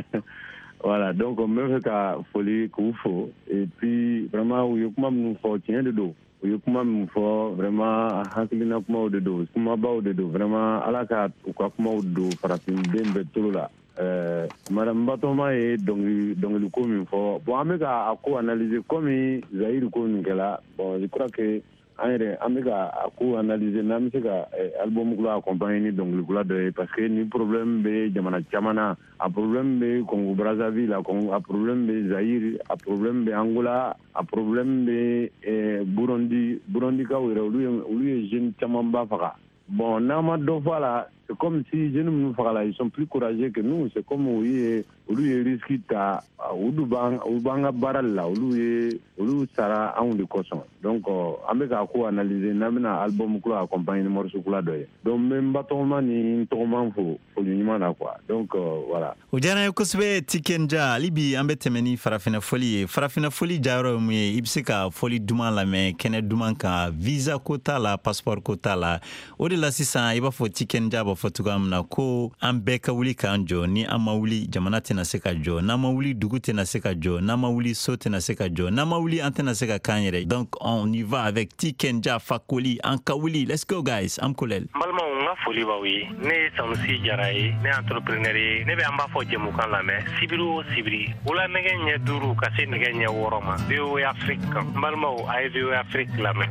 voilà donc n bɛ fɛ ka foli k'u fo et puis vraiment u ye kuma minnu fɔ tiɲɛ de don u ye kuma min fɔ vraiment hakilina kumaw de don kumabaw de don vraiment ala ka u ka kumaw don farafinen bɛɛ tolo la ɛɛ madame Batoma ye dɔnkili dɔnkiliko min fɔ bon an bɛ ka a ko analyser comme Zahir ko min kɛla bon je crois que an yɛrɛ an bɛ ka a ko analyser n'an bɛ se ka album kula accompagner ni dɔnkilikula dɔ ye parce que ni problème bɛ jamana caman na a problème bɛ Congo Brazzaville a problème bɛ Zahir a problème bɛ Angola a problème bɛ Burundi Burundikaw yɛrɛ olu ye olu ye jeunes caman ba faga bon n'an ma dɔ fɔ a la c'est comme si jeunes minnu fagala ils sont plus courageux que nous c'est comme olu ye olu ye risque ta olu b'an olu b'an ka baara la olu ye olu sara anw de kosɔn donc an bɛ k'a ko analyser n'an bɛna album kula accompagner ni morceau kula dɔ ye donc n bɛ n ba tɔgɔma ni n tɔgɔma fo foli ɲuman na quoi donc voilà. o diyara n ye kosɛbɛ Tikenja hali bi an bɛ tɛmɛ ni farafina foli ye farafina foli jayɔrɔ ye mun ye i bɛ se ka foli duman lamɛn kɛnɛ duman kan visa ko t'a la passeport ko t'a la o de la sisan i b'a fɔ Tikenja b'a fɔ cogoya min na ko an bɛɛ ka wuli k'an jɔ ni an ma wuli jamana tɛna se ka jɔ n'an ma wuli dugu tɛna se ka jɔ n'an ma wuli so tɛna se ka jɔ n'an ma wuli an tɛna se ka k'an yɛrɛ donc on y va avec Tikenja Fakoli an ka wuli let's go guys am kolel n balimaw n ka foli b'aw ye ne ye Sanusi Jara ye ne ye entrepreneur ye ne bɛ an b'a fɔ jɛmukan lamɛn sibiri o sibiri wula nɛgɛ ɲɛ duuru ka se nɛgɛ ɲɛ wɔɔrɔ ma V O A Afrique kan n balimaw a ye V O A Afrique lamɛn.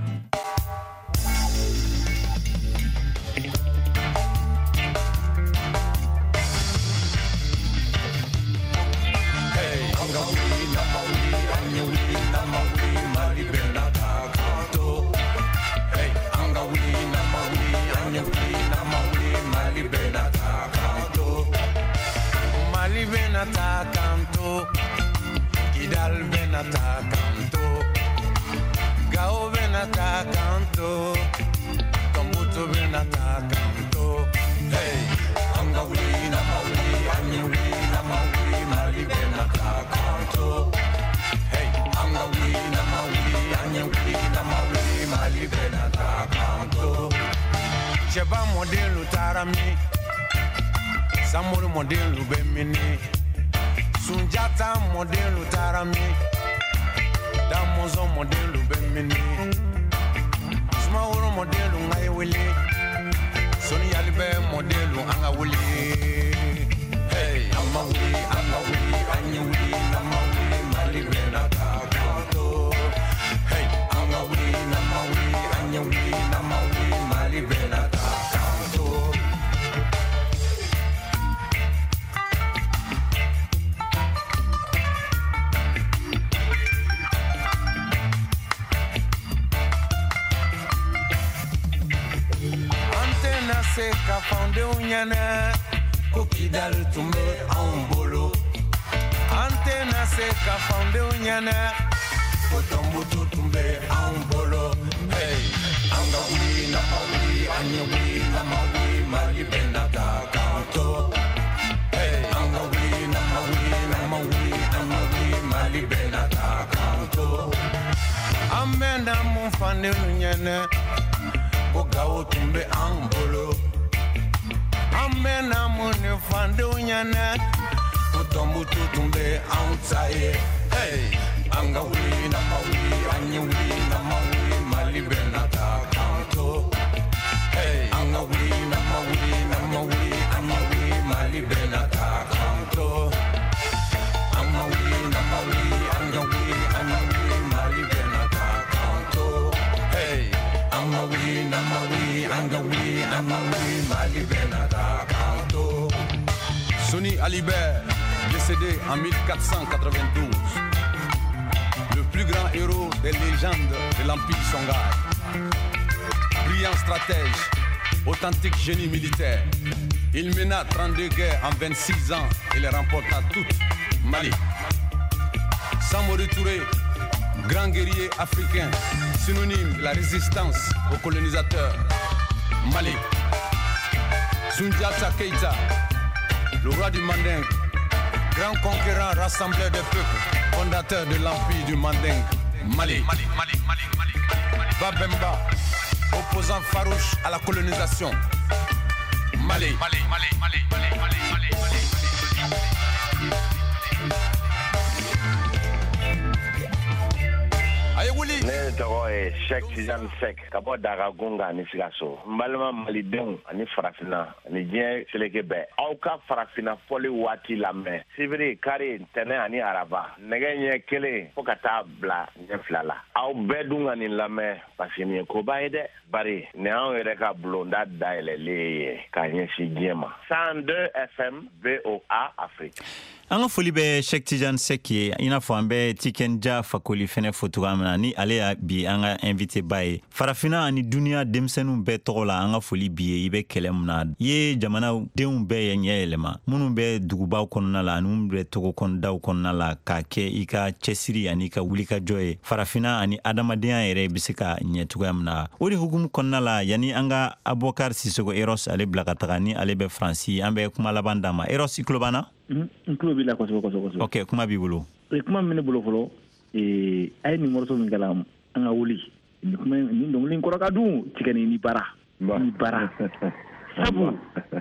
benata kanto, Kidal benata kanto, Gao benata kanto, Tombuto benata kanto. Hey, anga wuli na mauli, anya wuli na mauli, mali benata kanto. Hey, anga wuli na mauli, anya wuli na mauli, mali benata kanto. Cheba modelu tarami, Samuru modelu bemini, Sunjata modelu tarami, Damozo modelu bemini, Smauru modelu ngaiwili, Soni yalibe modelu angawili. Hey, amawili, amawili, anyawili, namawili, malibe natakanto. Hey, amawili, namawili, anyawili, namawili, malibe natakanto. Seka fande unyana Kokidal tumbe ambolo Antena seka fande unyana Kotombutu tumbe ambolo. Hey, anga wuli na mauli, anya wuli na mauli, mali benata kanto. Hey, anga wuli na mauli, na mauli, na mauli, mali benata kanto. Amenda mufande unyana Ogao tumbe ambolo. Amena mune fande unyana Utombu tutumbe outside. Hey, anga wuli na mauli, anya wuli na mauli, mali benata kanto. Hey, anga wuli na mauli, na mauli, anya wuli, mali benata kanto. Anga wuli na mauli, anya wuli, anya wuli, mali benata kanto. Hey, anga wuli na mauli, anga wuli, na mauli, mali benata kanto. Soni Alibert, décédé en mille quatre cent quatre-vingt-douze, le plus grand héros des légendes de l'Empire Songhai. Brillant stratège, authentique génie militaire, il mena trente-deux guerres en vingt-six ans et les remporta toutes. Mali. Samori Touré, grand guerrier africain, synonyme de la résistance aux colonisateurs. Mali. Sundiata Keita, le roi du Manding, grand conquérant, rassembleur des peuples, fondateur de l'empire du Manding. Mali. Mali, Mali, Mali, Mali, Mali. Babemba, opposant farouche à la colonisation. Mali. Mali, Mali, Mali, Mali, Mali, Mali, Mali. Ne tɔgɔ ye Sheikh Tijani Sek ka bɔ Dagagunga ani Sikaso. N balima malidenw ani farafina ani diɲɛ seleke bɛɛ. Aw ka farafina fɔli waati lamɛn. Sibiri, kari, ntɛnɛ ani araba. Nɛgɛ ɲɛ kelen fo ka taa bila ɲɛ fila la. Aw bɛɛ dun ka nin lamɛn parce que nin ye koba ye dɛ. Bari nin anw yɛrɛ ka bulonda dayɛlɛlen ye k'a ɲɛsin diɲɛ ma. cent deux F M V O A Afrique. An ka foli bɛ Sheikh Tijani Sek ye i n'a fɔ an bɛ Tikenja Fakoli fɛnɛ fo cogoya min na ni ale y'a bi an ka invité ba ye. Farafina ani duniya denmisɛnninw bɛɛ tɔgɔ la an ka foli bi ye i bɛ kɛlɛ mun na i ye jamanadenw bɛɛ ye ɲɛ yɛlɛma minnu bɛ dugubaw kɔnɔna la ani minnu bɛ togo kɔnɔdaw kɔnɔna la k'a kɛ i ka cɛsiri ani i ka wulikajɔ ye farafina ani adamadenya yɛrɛ bɛ se ka ɲɛ cogoya min na o de hukumu kɔnɔna la yanni an ka Abubakar Sisoko Eros ale bila ka taga ni ale bɛ Faransi an bɛ kuma laban d'a ma. Eros i tulo b'an na? n tulo b'i la kosɛbɛ kosɛbɛ kosɛbɛ. Ok, kuma b'i bolo. Kuma min ne bolo fɔlɔ a ye nin morceau min kɛla an ka wuli nin kuma nin dɔnkili in kɔrɔ ka dun tigɛni ni bara ni bara sabu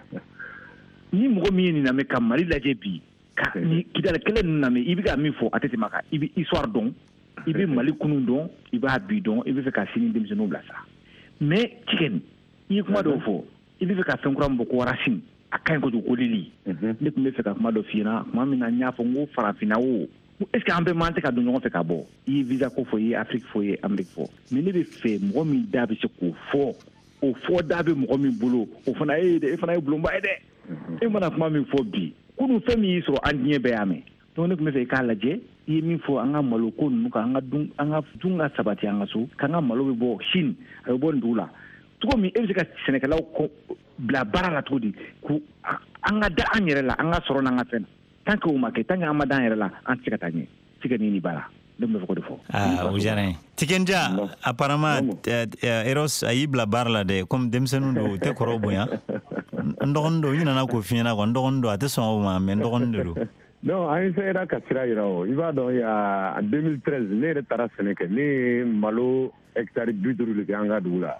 ni mɔgɔ min ye nin lamɛn ka Mali lajɛ bi ka ni Kidali kɛlɛ ninnu lamɛn i bɛ ka min fɔ a tɛ tɛmɛ a kan i bɛ histoire dɔn i bɛ Mali kunun dɔn i b'a bi dɔn i bɛ fɛ ka sini denmisɛnninw bila sa mais tigɛni i ye kuma dɔw fɔ i bɛ fɛ ka fɛn kura min bɔ ko Racine a ka ɲi kojugu ko lili ne tun bɛ fɛ ka kuma dɔ f'i ɲɛna kuma min na n y'a fɔ n ko farafinna o est-ce que an bɛɛ man tɛ ka don ɲɔgɔn fɛ ka bɔ i ye visa ko fɔ i ye Afrique fɔ i ye Amérique fɔ mais ne bɛ fɛ mɔgɔ min da bɛ se k'o fɔ o fɔ da bɛ mɔgɔ min bolo o fana ye dɛ e fana ye bulonba ye dɛ e mana kuma min fɔ bi kunun fɛn min y'i sɔrɔ an diɲɛ bɛɛ y'a mɛn donc ne tun bɛ fɛ i k'a lajɛ i ye min fɔ an ka malo ko ninnu kan an ka dun an ka dun ka sabati an ka so k'an ka malo bɛ bɔ Chine a bɛ bɔ nin dugu la cogo min e bɛ se ka sɛnɛkɛlaw bila baara la cogo di ko an ka da an yɛrɛ la an ka sɔrɔ n'an ka fɛn tant que o ma kɛ tant que an ma dan yɛrɛ la an tɛ se ka taa ɲɛ tigɛ ni ni bala ne bɛ fɔ ko de fɔ ah o diyara n ye Tikenja apparemment Eros a y'i bila baara la dɛ comme denmisɛnninw don u tɛ kɔrɔw bonya n dɔgɔnin don i nana k'o f'i ɲɛna quoi n dɔgɔnin don a tɛ sɔn o ma mais n dɔgɔnin de don non an essayera ka sira yira o i b'a dɔn ya en deux mille treize ne yɛrɛ taara sɛnɛ kɛ ne ye malo hectare bi duuru de kɛ an ka dugu la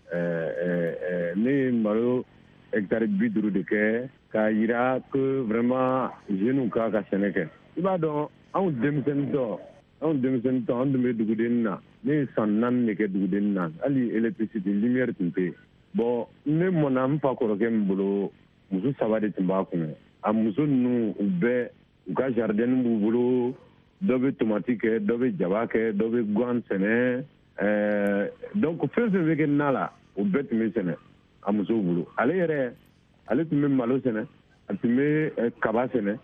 ne ye malo hectare bi duuru de kɛ k'a yira que vraiment jeunes ka ka sɛnɛ kɛ i b'a dɔn anw denmisɛnnin tɔ anw denmisɛnnin tɔ an tun bɛ dugudennin na ne ye san naani de kɛ dugudennin na hali électricité lumière tun tɛ yen bon ne mɔna n fa kɔrɔkɛ min bolo muso saba de tun b'a kun a muso ninnu u bɛɛ u ka jardin b'u bolo dɔ bɛ tomati kɛ dɔ bɛ jaba kɛ dɔ bɛ gan sɛnɛ ɛɛ donc fɛn fɛn bɛ kɛ na la o bɛɛ tun bɛ sɛnɛ a musow bolo ale yɛrɛ ale tun bɛ malo sɛnɛ a tun bɛ kaba sɛnɛ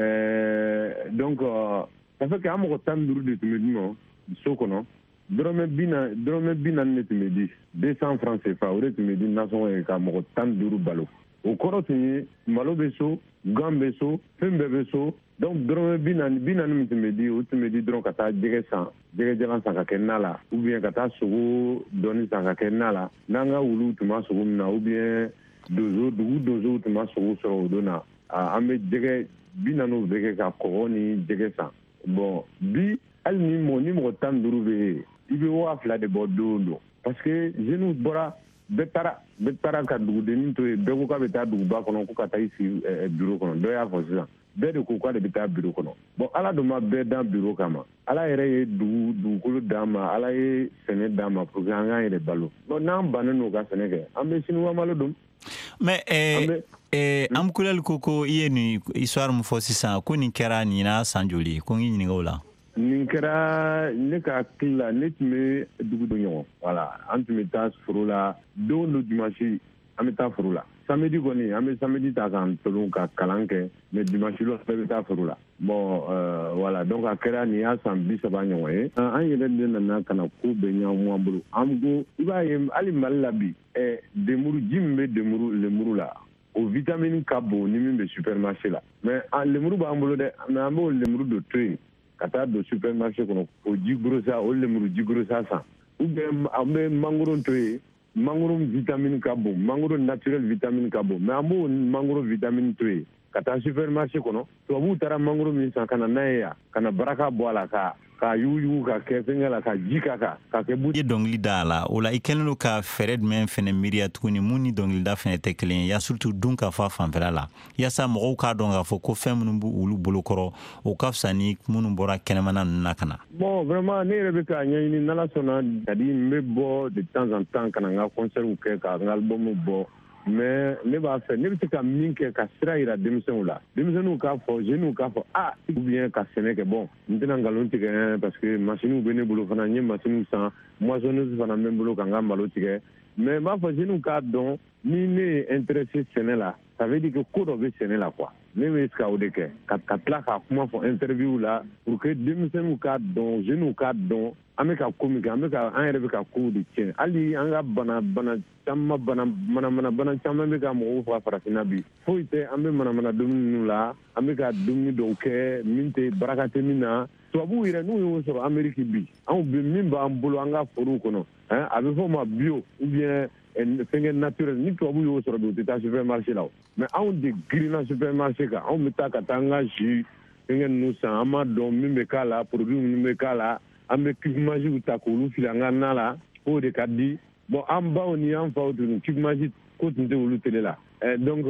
ɛɛ donc ça fait que an mɔgɔ tan ni duuru de tun bɛ dun nɔ so kɔnɔ dɔrɔmɛ bi naani dɔrɔmɛ bi naani de tun bɛ di deux cent francs C F A o de tun bɛ di nasɔngɔ ye ka mɔgɔ tan ni duuru balo o kɔrɔ tun ye malo bɛ so gan bɛ so fɛn bɛɛ bɛ so donc dɔrɔmɛ bi naani bi naani min tun bɛ di o tun bɛ di dɔrɔn ka taa jɛgɛ san jɛgɛ jalan san ka kɛ na la ou bien ka taa sogo dɔɔni san ka kɛ na la n'an ka wuluw tun ma sogo min na ou bien donso dugu donsow tun ma sogo sɔrɔ o don na an bɛ jɛgɛ bi naaniw bɛ kɛ ka kɔgɔ ni jɛgɛ san bon bi hali ni mɔgɔ ni mɔgɔ tan ni duuru bɛ yen i bɛ waa fila de bɔ don o don parce que jeunes bɔra bɛɛ taara bɛɛ taara ka dugudennin to yen bɛɛ ko k'a bɛ taa duguba kɔnɔ ko ka taa i sigi bureau kɔnɔ dɔ y'a fɔ sisan bɛɛ de ko k'ale bɛ taa bureau kɔnɔ bon ala dun ma bɛɛ dan bureau kama ala yɛrɛ ye dugu dugukolo d'an ma ala ye sɛnɛ d'an ma pour que an k'an yɛrɛ balo bon n'an bannen n'o ka sɛnɛ kɛ an bɛ siniwa malo dun. mais eh, eh, Amkulel ko ko i ye nin histoire min fɔ sisan ko nin kɛra ɲina san joli ko n k'i ɲininka o la. nin kɛra ne ka hakili la ne tun bɛ dugu dɔ ɲɔgɔn voilà an tun bɛ taa foro la don do dimanche an bɛ taa foro la samedi kɔni an bɛ samedi ta k'an tolon ka kalan kɛ mais dimanche lo bɛɛ bɛ taa foro la bon euh, voilà donc a kɛra nin y'a san bi saba ɲɔgɔn ye an yɛrɛ de nana ka na ko bɛɛ ɲagami an bolo an ko i b'a ye hali mali la bi ɛ lemuru ji min bɛ lemuru lemuru la o vitamine ka bon ni min bɛ supermarché la mais lemuru b'an bolo dɛ mais an b'o lemuru de to yen ka taa don supermarché kɔnɔ o ji grossa o lemuru ji grossa san ou bien an bɛ mangoro to yen mangoro vitamine ka bon mangoro naturel vitamine ka bon mais an b'o mangoro vitamine to yen ka taa supermarché kɔnɔ tubabuw taara mangoro min san ka na n'a ye yan ka na baraka bɔ a la ka ka yuguyugu ka kɛ fɛngɛ la ka ji k'a kan ka kɛ bu. i ye dɔnkili da a la o la i kɛlen don ka fɛɛrɛ jumɛn fɛnɛ miiriya tuguni mun ni dɔnkilida fɛnɛ tɛ kelen ye ya surtout dun ka fa fanfɛla la yaasa mɔgɔw k'a dɔn k'a fɔ ko fɛn minnu b' olu bolokɔrɔ o ka fisa ni minnu bɔra kɛnɛmana ninnu na ka na. bon vraiment ne yɛrɛ bɛ k'a ɲɛɲini n'ala sɔnna c'est à dire n bɛ bɔ de temps en temps ka na n ka concertw kɛ ka n ka albumu bɔ mais ne b'a fɛ ne bɛ se ka min kɛ ka sira yira denmisɛnw la denmisɛnninw k'a fɔ jeunes k'a fɔ ah ou bien ka sɛnɛ kɛ bon n tɛna nkalon tigɛ parce que machines bɛ ne bolo fana n ye machines san moissonneuse fana bɛ n bolo ka n ka malo tigɛ mais n b'a fɔ jeunes k'a dɔn ni ne ye intéressé sɛnɛ la ça veut dire que ko dɔ bɛ sɛnɛ la quoi ne bɛ se ka o de kɛ ka ka tila k'a kuma fɔ interview la pour que denmisɛnninw k'a dɔn jeunes k'a dɔn an bɛ ka ko min kɛ an bɛ ka an yɛrɛ bɛ ka kow de tiɲɛ hali an ka bana bana caman bana manamana bana caman bɛ ka mɔgɔw faga farafinna bi foyi tɛ an bɛ manamana dumuni ninnu la an bɛ ka dumuni dɔw kɛ min tɛ baraka tɛ min na tubabuw yɛrɛ n'u y'o sɔrɔ Amérique bi anw bɛ min b'an bolo an ka forow kɔnɔ a bɛ fɔ o ma bio ou bien fɛngɛ naturel ni tubabuw y'o sɔrɔ bi u tɛ taa supermarché la o mais anw de girinna supermarché kan anw bɛ taa ka taa an ka jus fɛngɛ ninnu san an m'a dɔn min bɛ k'a la produit minnu bɛ k'a la an bɛ kibimasiw ta k'olu fili an ka na la k'o de ka di bon an baw ni an faw tun kibimasi ko tun tɛ olu tele la donc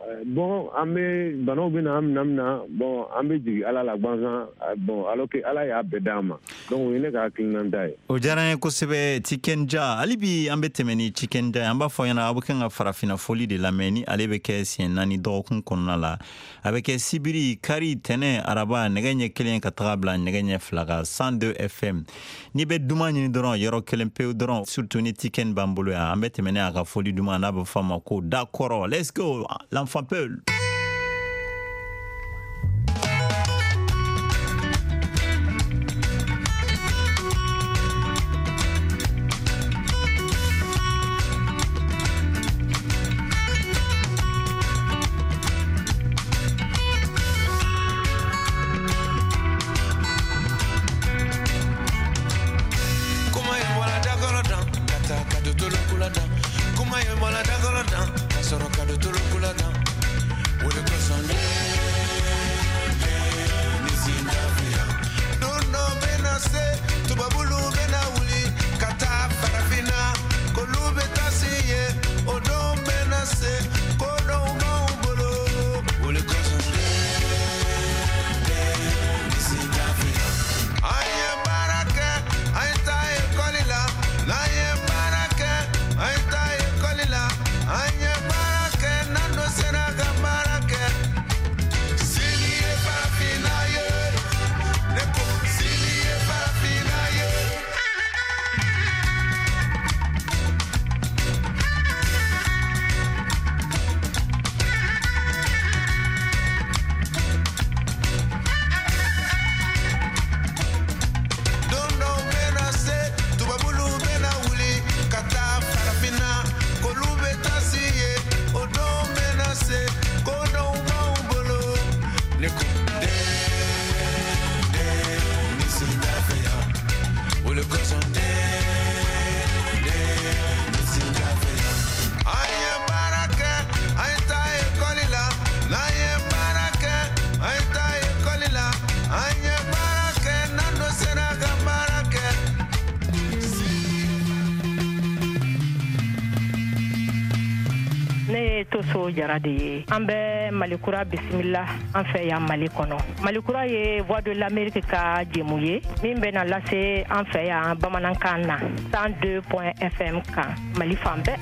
bon an bɛ banaw bɛ na an minɛ min na bon an bɛ jigin ala la gansan bon alors que ala y'a bɛɛ d'an ma donc o ye ne ka hakilinata ye. o diyara n ye kosɛbɛ Tikenja hali bi an bɛ tɛmɛ ni Tikenja an b'a fɔ ɲɛna aw bɛ kan ka farafina foli de lamɛn ni ale bɛ kɛ siɲɛ naani dɔgɔkun kɔnɔna la a bɛ kɛ sibiri kari tɛnɛ araba nɛgɛ ɲɛ kelen ka taga bila nɛgɛ ɲɛ fila kan cent deux F M n'i bɛ duman ɲini dɔrɔn yɔrɔ kelen pewu dɔrɔn surtout ni Tiken b'an bolo yan an bɛ tɛmɛ n'a ka foli duman n'a bɛ fɔ a ma ko d'accord let's go l'enfant Peul. mola da golodan soro ka do tolo kuladan wo de ko sonde ni Zimbabwe no no benase to babulu benawuli kata farafina kolube tasiye odo benase kodo maumbolo wo de ko sonde ni Zimbabwe aye baraka aita e kolila la ye baraka aita e kolila aye baraka nando senaga baraka silie parafina ye neko silie parafina ye dondo benase tubabulu benawuli kata farafina kolube tasiye odo benase kodo maumbolo neko de de nisindafeya ole koson de de nisindafeya aye baraka aita e kolila la ye baraka aita e kolila aye baraka nando senaga baraka ne to so jara de ye an bɛ malikura bisimila an fɛ yan mali kɔnɔ malikura ye voix de l'amérique ka jɛmu ye min bɛna lase an fɛ yan bamanankan na cent deux point f m kan mali fan bɛɛ.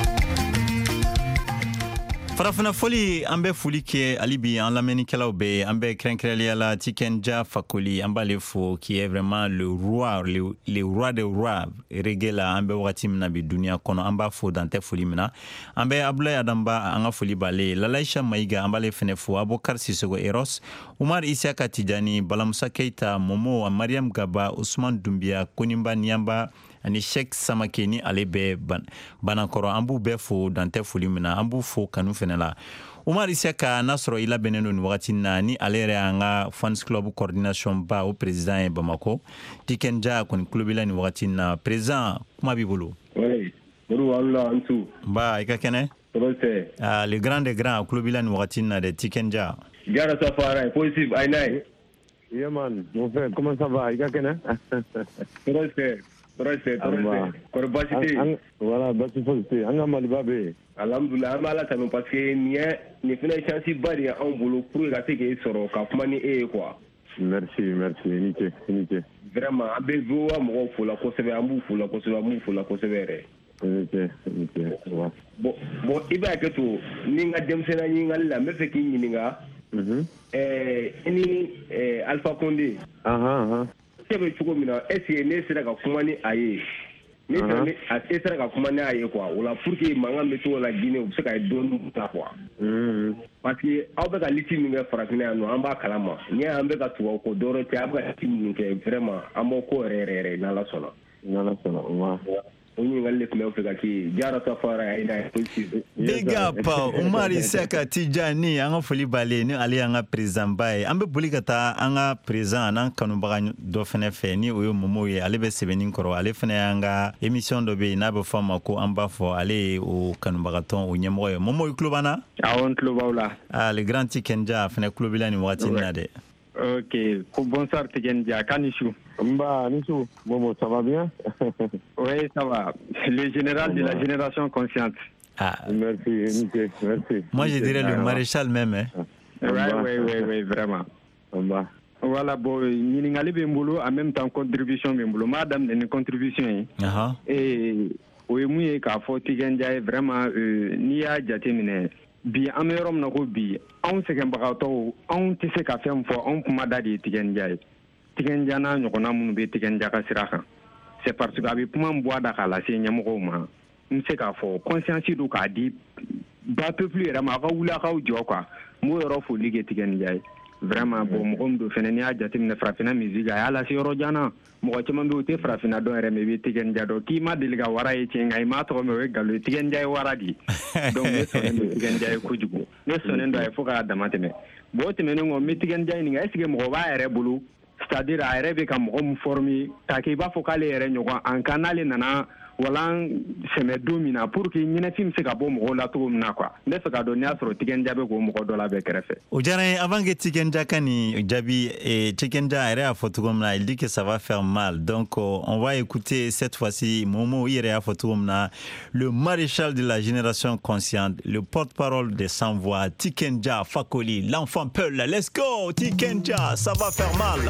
farafina foli an bɛ foli kɛ hali bi an lamɛnnikɛlaw bɛ an bɛ kɛrɛnkɛrɛnnenya la Tikenja Fakoli an b'ale fo qui est vraiment le roi le, le roi des rois reggae la an bɛ wagati min na bi duniya kɔnɔ an b'a fo dan tɛ foli min na an bɛ Abulaye Adamba an ka foli b'ale Lalaisha Mayiga an b'ale fɛnɛ fo Abubakar Sisoko Eros Umar Isiaka Tijani Balamusa Keita Momo Mariam Gaba Usman Dumbiya Konimba Niamba ani Sheikh Samake ni ale bɛ banakɔrɔ an b'u bɛɛ fo dan tɛ foli min na an b'u fo kanu fɛnɛ la Umar Isiaka n'a sɔrɔ i labɛnnen don nin wagati na ni ale yɛrɛ an ka fans club coordination ba o président ye Bamako Tikenja kɔni kulo b'i la nin wagati na président kuma b'i bolo. Oui, Moro Allah antu. Ba i ka kɛnɛ. Tɔrɔ Ah le grand des grands kulo b'i la nin wagati na de Tikenja. Gara safara positive I nine. Yeah man, mon frère, comment ça va? I ka kɛnɛ. Tɔrɔ tɛ. Voilà, basi fosi an ka Maliba bɛ alhamdulillah an b'a la tanu parce que nin ye nin fana ye chance ba de ye anw bolo pour que ka se k'e sɔrɔ ka kuma ni e ye quoi. Merci, merci, i ni ce, i ni ce. Vraiment an bɛ V O A mɔgɔw fo la kosɛbɛ an b'u fo la kosɛbɛ an b'u fo la kosɛbɛ yɛrɛ. I ni ce, i ni ce. Bon bon i b'a kɛ to ni n ka denmisɛnninya ɲininkali la n bɛ fɛ k'i ɲininka. Ɛɛ i ni Alpha Condé. Ahan ahan. E bɛ cogo min na est ce que ne sera ka kuma ni a ye ne sera ne a e sera ka kuma ni a ye quoi o la pour que mankan bɛ to la Guinée u bɛ se ka dɔɔni ta quoi parce que aw bɛ ka liti min kɛ farafinna yan nɔ an b'a kalama ni an bɛ ka tubabu ko dɔrɔn tɛ aw bɛ ka liti min kɛ vraiment an b'o ko yɛrɛ yɛrɛ yɛrɛ n'Ala sɔnna. N'Ala sɔnna wa. O ɲininkali de tun bɛ fɛ ka k'i Jara Safara a ye Big up Umar Isiaka Tijani an ka foli b'ale ni ale y'an ka président ba ye an bɛ boli ka taa an ka président n'an kanubaga dɔ fɛnɛ fɛ ni o ye Momo ye ale bɛ sɛbɛnni kɔrɔ ale fɛnɛ y'an ka émission dɔ bɛ yen n'a bɛ fɔ a ma ko an b'a fɔ ale ye o kanubagatɔn o ɲɛmɔgɔ ye Momo i tulo b'an na? Awɔ n tulo b'aw la. Ah le grand Tikenja fɛnɛ tulo b'i la nin wagati in na dɛ. Ok, bonsoir Tikenja, Kanishu. Mba, Nishu, Momo, ça va bien? Oui, ça va. Le général de la génération consciente. Ah. Merci, Nité, merci. Moi, je dirais le maréchal même. Hein. Oui, oui, oui, oui, vraiment. Mba. Voilà, bon, Niningali Bembolo, en même temps, contribution Bembolo. Madame, une contribution. Uh-huh. Et, oui, moi, quand faut Tikenja, vraiment, ni a jatemine. Bi an bɛ yɔrɔ min na ko bi anw sɛgɛnbagatɔw anw tɛ se ka fɛn fɔ anw kuma da de ye Tikenja ye Tikenja n'a ɲɔgɔnna minnu bɛ Tikenja ka sira kan c'est parce que a bɛ kuma bɔ a da k'a lase ɲɛmɔgɔw ma n bɛ se k'a fɔ conscience don k'a di ba peuple yɛrɛ ma a ka wuli a k'aw jɔ quoi n b'o yɔrɔ foli kɛ Tikenja ye vraiment bon mɔgɔ min don fɛnɛ n'i y'a jateminɛ farafinna musique a y'a lase yɔrɔ jan na mɔgɔ caman bɛ yen o tɛ farafinna dɔn yɛrɛ mais i bɛ Tikenja dɔn k'i ma deli ka wara ye tiɲɛ nka i m'a tɔgɔ mɛn o ye nkalon ye Tikenja ye wara de ye donc ne sɔnnen don Tikenja ye kojugu ne sɔnnen don a ye fo k'a dama tɛmɛ bon o tɛmɛnen kɔ n bɛ Tikenja ɲininka est ce que mɔgɔ b'a yɛrɛ bolo c'est à dire a yɛrɛ bɛ ka mɔgɔ min former k'a kɛ i b'a fɔ k'ale yɛrɛ ɲɔgɔn en cas n'ale nana walan sɛmɛ don min na pour que ɲinɛfin bɛ se ka bɔ mɔgɔw la cogo min na quoi ne fɛ ka dɔn n'i y'a sɔrɔ Tikenja bɛ k'o mɔgɔ dɔ labɛn kɛrɛfɛ. O diyara n ye avant que Tikenja ka nin jaabi eh, Tikenja a yɛrɛ y'a fɔ cogo min na il dit que ça va faire mal donc euh, on va écouter cette fois-ci Momo i yɛrɛ y'a fɔ cogo min na le maréchal de la génération consciente le porte-parole des sans-voix Tikenja Fakoly l'enfant Peul. Let's go Tikenja, ça va faire mal.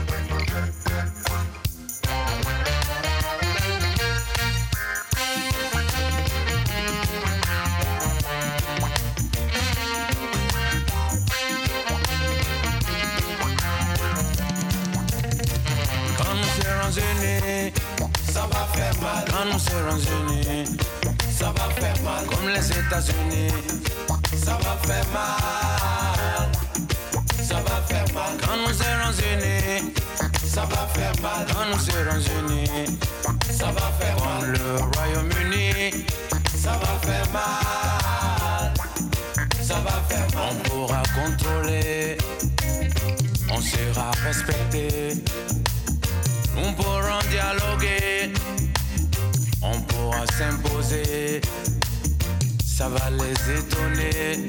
Ça va faire mal. Quand nous serons unis, ça va faire mal. Comme les États-Unis, ça va faire mal. Ça va faire mal. Quand nous serons unis, ça va faire mal. Quand nous serons unis, ça va faire mal. Comme le Royaume-Uni, ça va faire mal. Ça va faire mal. On pourra contrôler, on sera respecté. On pourra dialoguer, on pourra s'imposer, ça va les étonner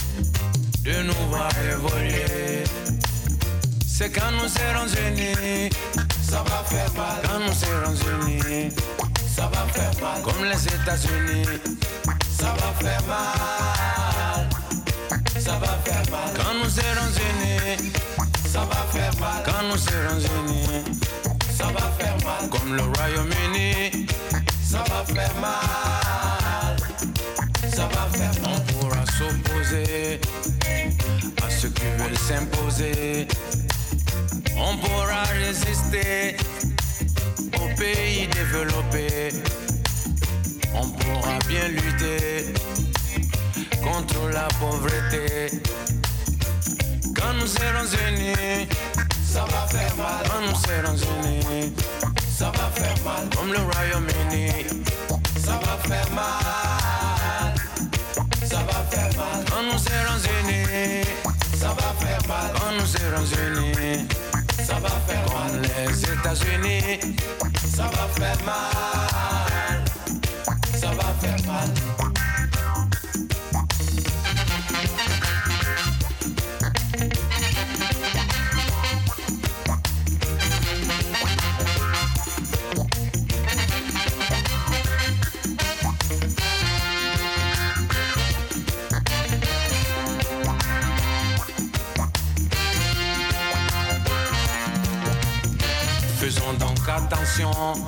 de nous voir évoluer. C'est quand nous serons unis, ça va faire mal. Quand nous serons unis, ça va faire mal. Comme les États-Unis, ça va faire mal. Ça va faire mal. Quand nous serons unis, ça va faire mal. Quand nous serons unis, ça va faire mal. Comme le Royaume-Uni, ça va faire mal. Ça va faire mal. On pourra s'opposer à ceux qui veulent s'imposer. On pourra résister aux pays développés. On pourra bien lutter contre la pauvreté. Quand nous serons unis, ça va faire mal. Quand nous serons unis, ça va faire mal. Comme le Royaume-Uni, ça va faire mal. Ça va faire mal. Quand nous serons unis, ça va faire mal. Quand nous serons unis, ça va faire mal. Comme les États-Unis, ça va faire mal. Ça va faire mal. Faisons donc attention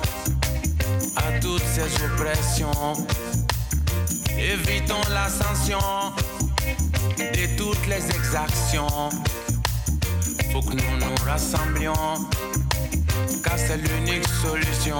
à toutes ces oppressions. Évitons la sanction de toutes les exactions. Faut que nous nous rassemblions, car c'est l'unique solution.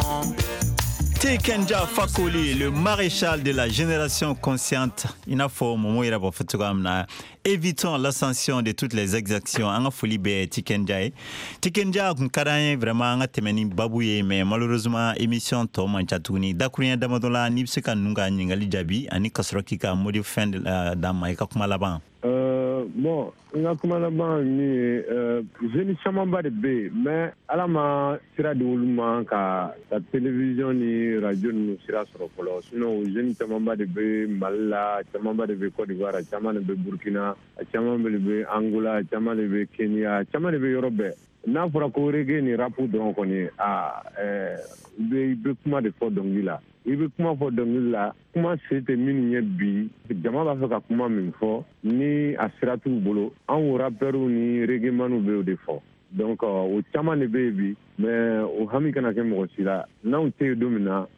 Tikenja Fakoly, le maréchal de la génération consciente. Il a fait moment il a pas fait évitons l'ascension de toutes les exactions. On a folie be Tikenja. Tikenja kun karan vraiment nga temeni babouye mais malheureusement émission to manchatuni dakunya damadola ni se kan nunga ngali jabi ani kasroki ka modi fin de da mai ka kuma laban. Euh bon, nga kuma laban ni euh je ni chamamba de be mais alama sira de uluma ka la télévision ni radio ni sira soro polo sinon je ni chamamba de be malla chamamba de be Côte d'Ivoire chamamba de Burkina chamamba de be Angola chamamba de be Kenya chamamba de be Europe n'a fɔra ko reggae ni rap dɔrɔn kɔni a ɛɛ i bɛ kuma de fɔ dɔnkili la i bɛ kuma fɔ dɔnkili la kuma se tɛ minnu ye bi jama b'a fɛ ka kuma min fɔ ni a sira t'u bolo anw rappeurs ni reggae maniw bɛ o de fɔ donc o caman de bɛ yen bi mais o hami kana kɛ mɔgɔ si la n'anw tɛ yen don min na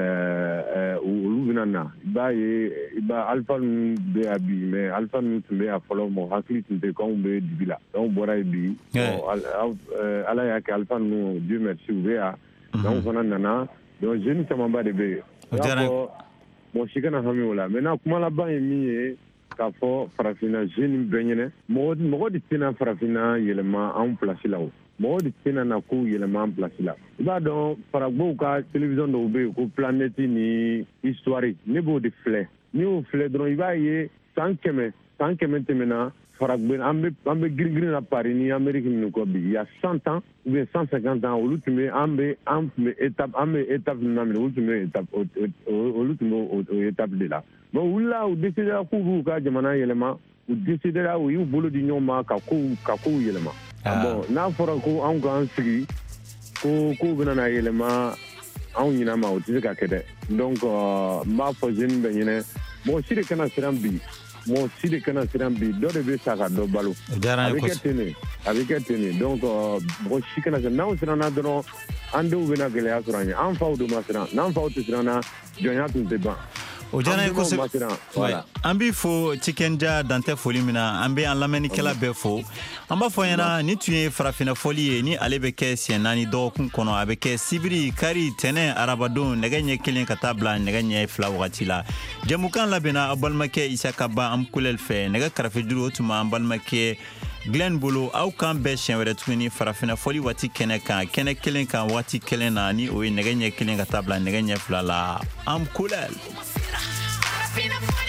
ɛɛ olu bɛna na i b'a ye i b'a alifa ninnu bɛ yan bi mais alifa ninnu tun bɛ yan fɔlɔ mɔgɔ hakili tun tɛ k'anw bɛ dibi la anw bɔra yen bi ala y'a kɛ alifa ninnu Dieu merci u bɛ yan anw fana nana donc jeunes camanba de bɛ yen i b'a fɔ mɔgɔ si kana hami o la maintenant kuma laban ye min ye k'a fɔ farafinna jeune bɛɛ ɲɛna mɔgɔ mɔgɔ de tɛna farafinna yɛlɛma anw place la o mɔgɔ de tɛna na ko yɛlɛma an place la i b'a dɔn faragbow ka télévision dɔw bɛ yen ko planète ni histoire ne b'o de filɛ n'i y'o filɛ dɔrɔn i b'a ye san kɛmɛ san kɛmɛ tɛmɛna faragben an bɛ an bɛ girin-girin na Paris ni Amérique minnu kɔ bi il y a cent ans ou bien cent cinquante ans olu tun bɛ an bɛ an tun bɛ étape an bɛ étape min na minɛ olu tun bɛ étape olu tun bɛ o étape de la bon u wulila u décidera k'u b'u ka jamana yɛlɛma u décidera u y'u bolo di ɲɔgɔn ma ka kow ka kow yɛlɛma bon n'a fɔra ko anw k'an sigi ko kow bɛna na yɛlɛma anw ɲinɛ ma o tɛ se ka kɛ dɛ donc n b'a fɔ jeune bɛɛ ɲɛna mɔgɔ si de kana siran bi mɔgɔ si de kana siran bi dɔ de bɛ sa ka dɔ balo a bɛ kɛ ten de a bɛ kɛ ten de donc mɔgɔ si kana siran n'anw siranna dɔrɔn an denw bɛna gɛlɛya sɔrɔ an ye an faw de ma siran n'an faw tɛ siranna jɔnya tun tɛ ban o diyara n ye kosɛbɛ an b'i fo Cikɛnja dantɛ foli min na an bɛ an lamɛnnikɛla bɛɛ fo an b'a fɔ ɲɛna ni tun ye farafinna foli ye ni ale bɛ kɛ siɲɛ naani dɔgɔkun kɔnɔ a bɛ kɛ sibiri kari tɛnɛ arabadon nɛgɛ ɲɛ kelen ka taa bila nɛgɛ ɲɛ fila wagati la jɛmukan labɛnna aw balimakɛ Isaka Ba Amkulɛl fɛ nɛgɛ kɛrɛfɛ juru o tun b'an balimakɛ Glenn bolo aw kan bɛɛ siɲɛ wɛrɛ tuguni farafinna foli waati kɛnɛ kan kɛnɛ kelen kan waati kelen na ni o ye nɛgɛ ɲɛ kelen ka taa bila nɛgɛ ɲɛ fila la Amkulɛl. Fina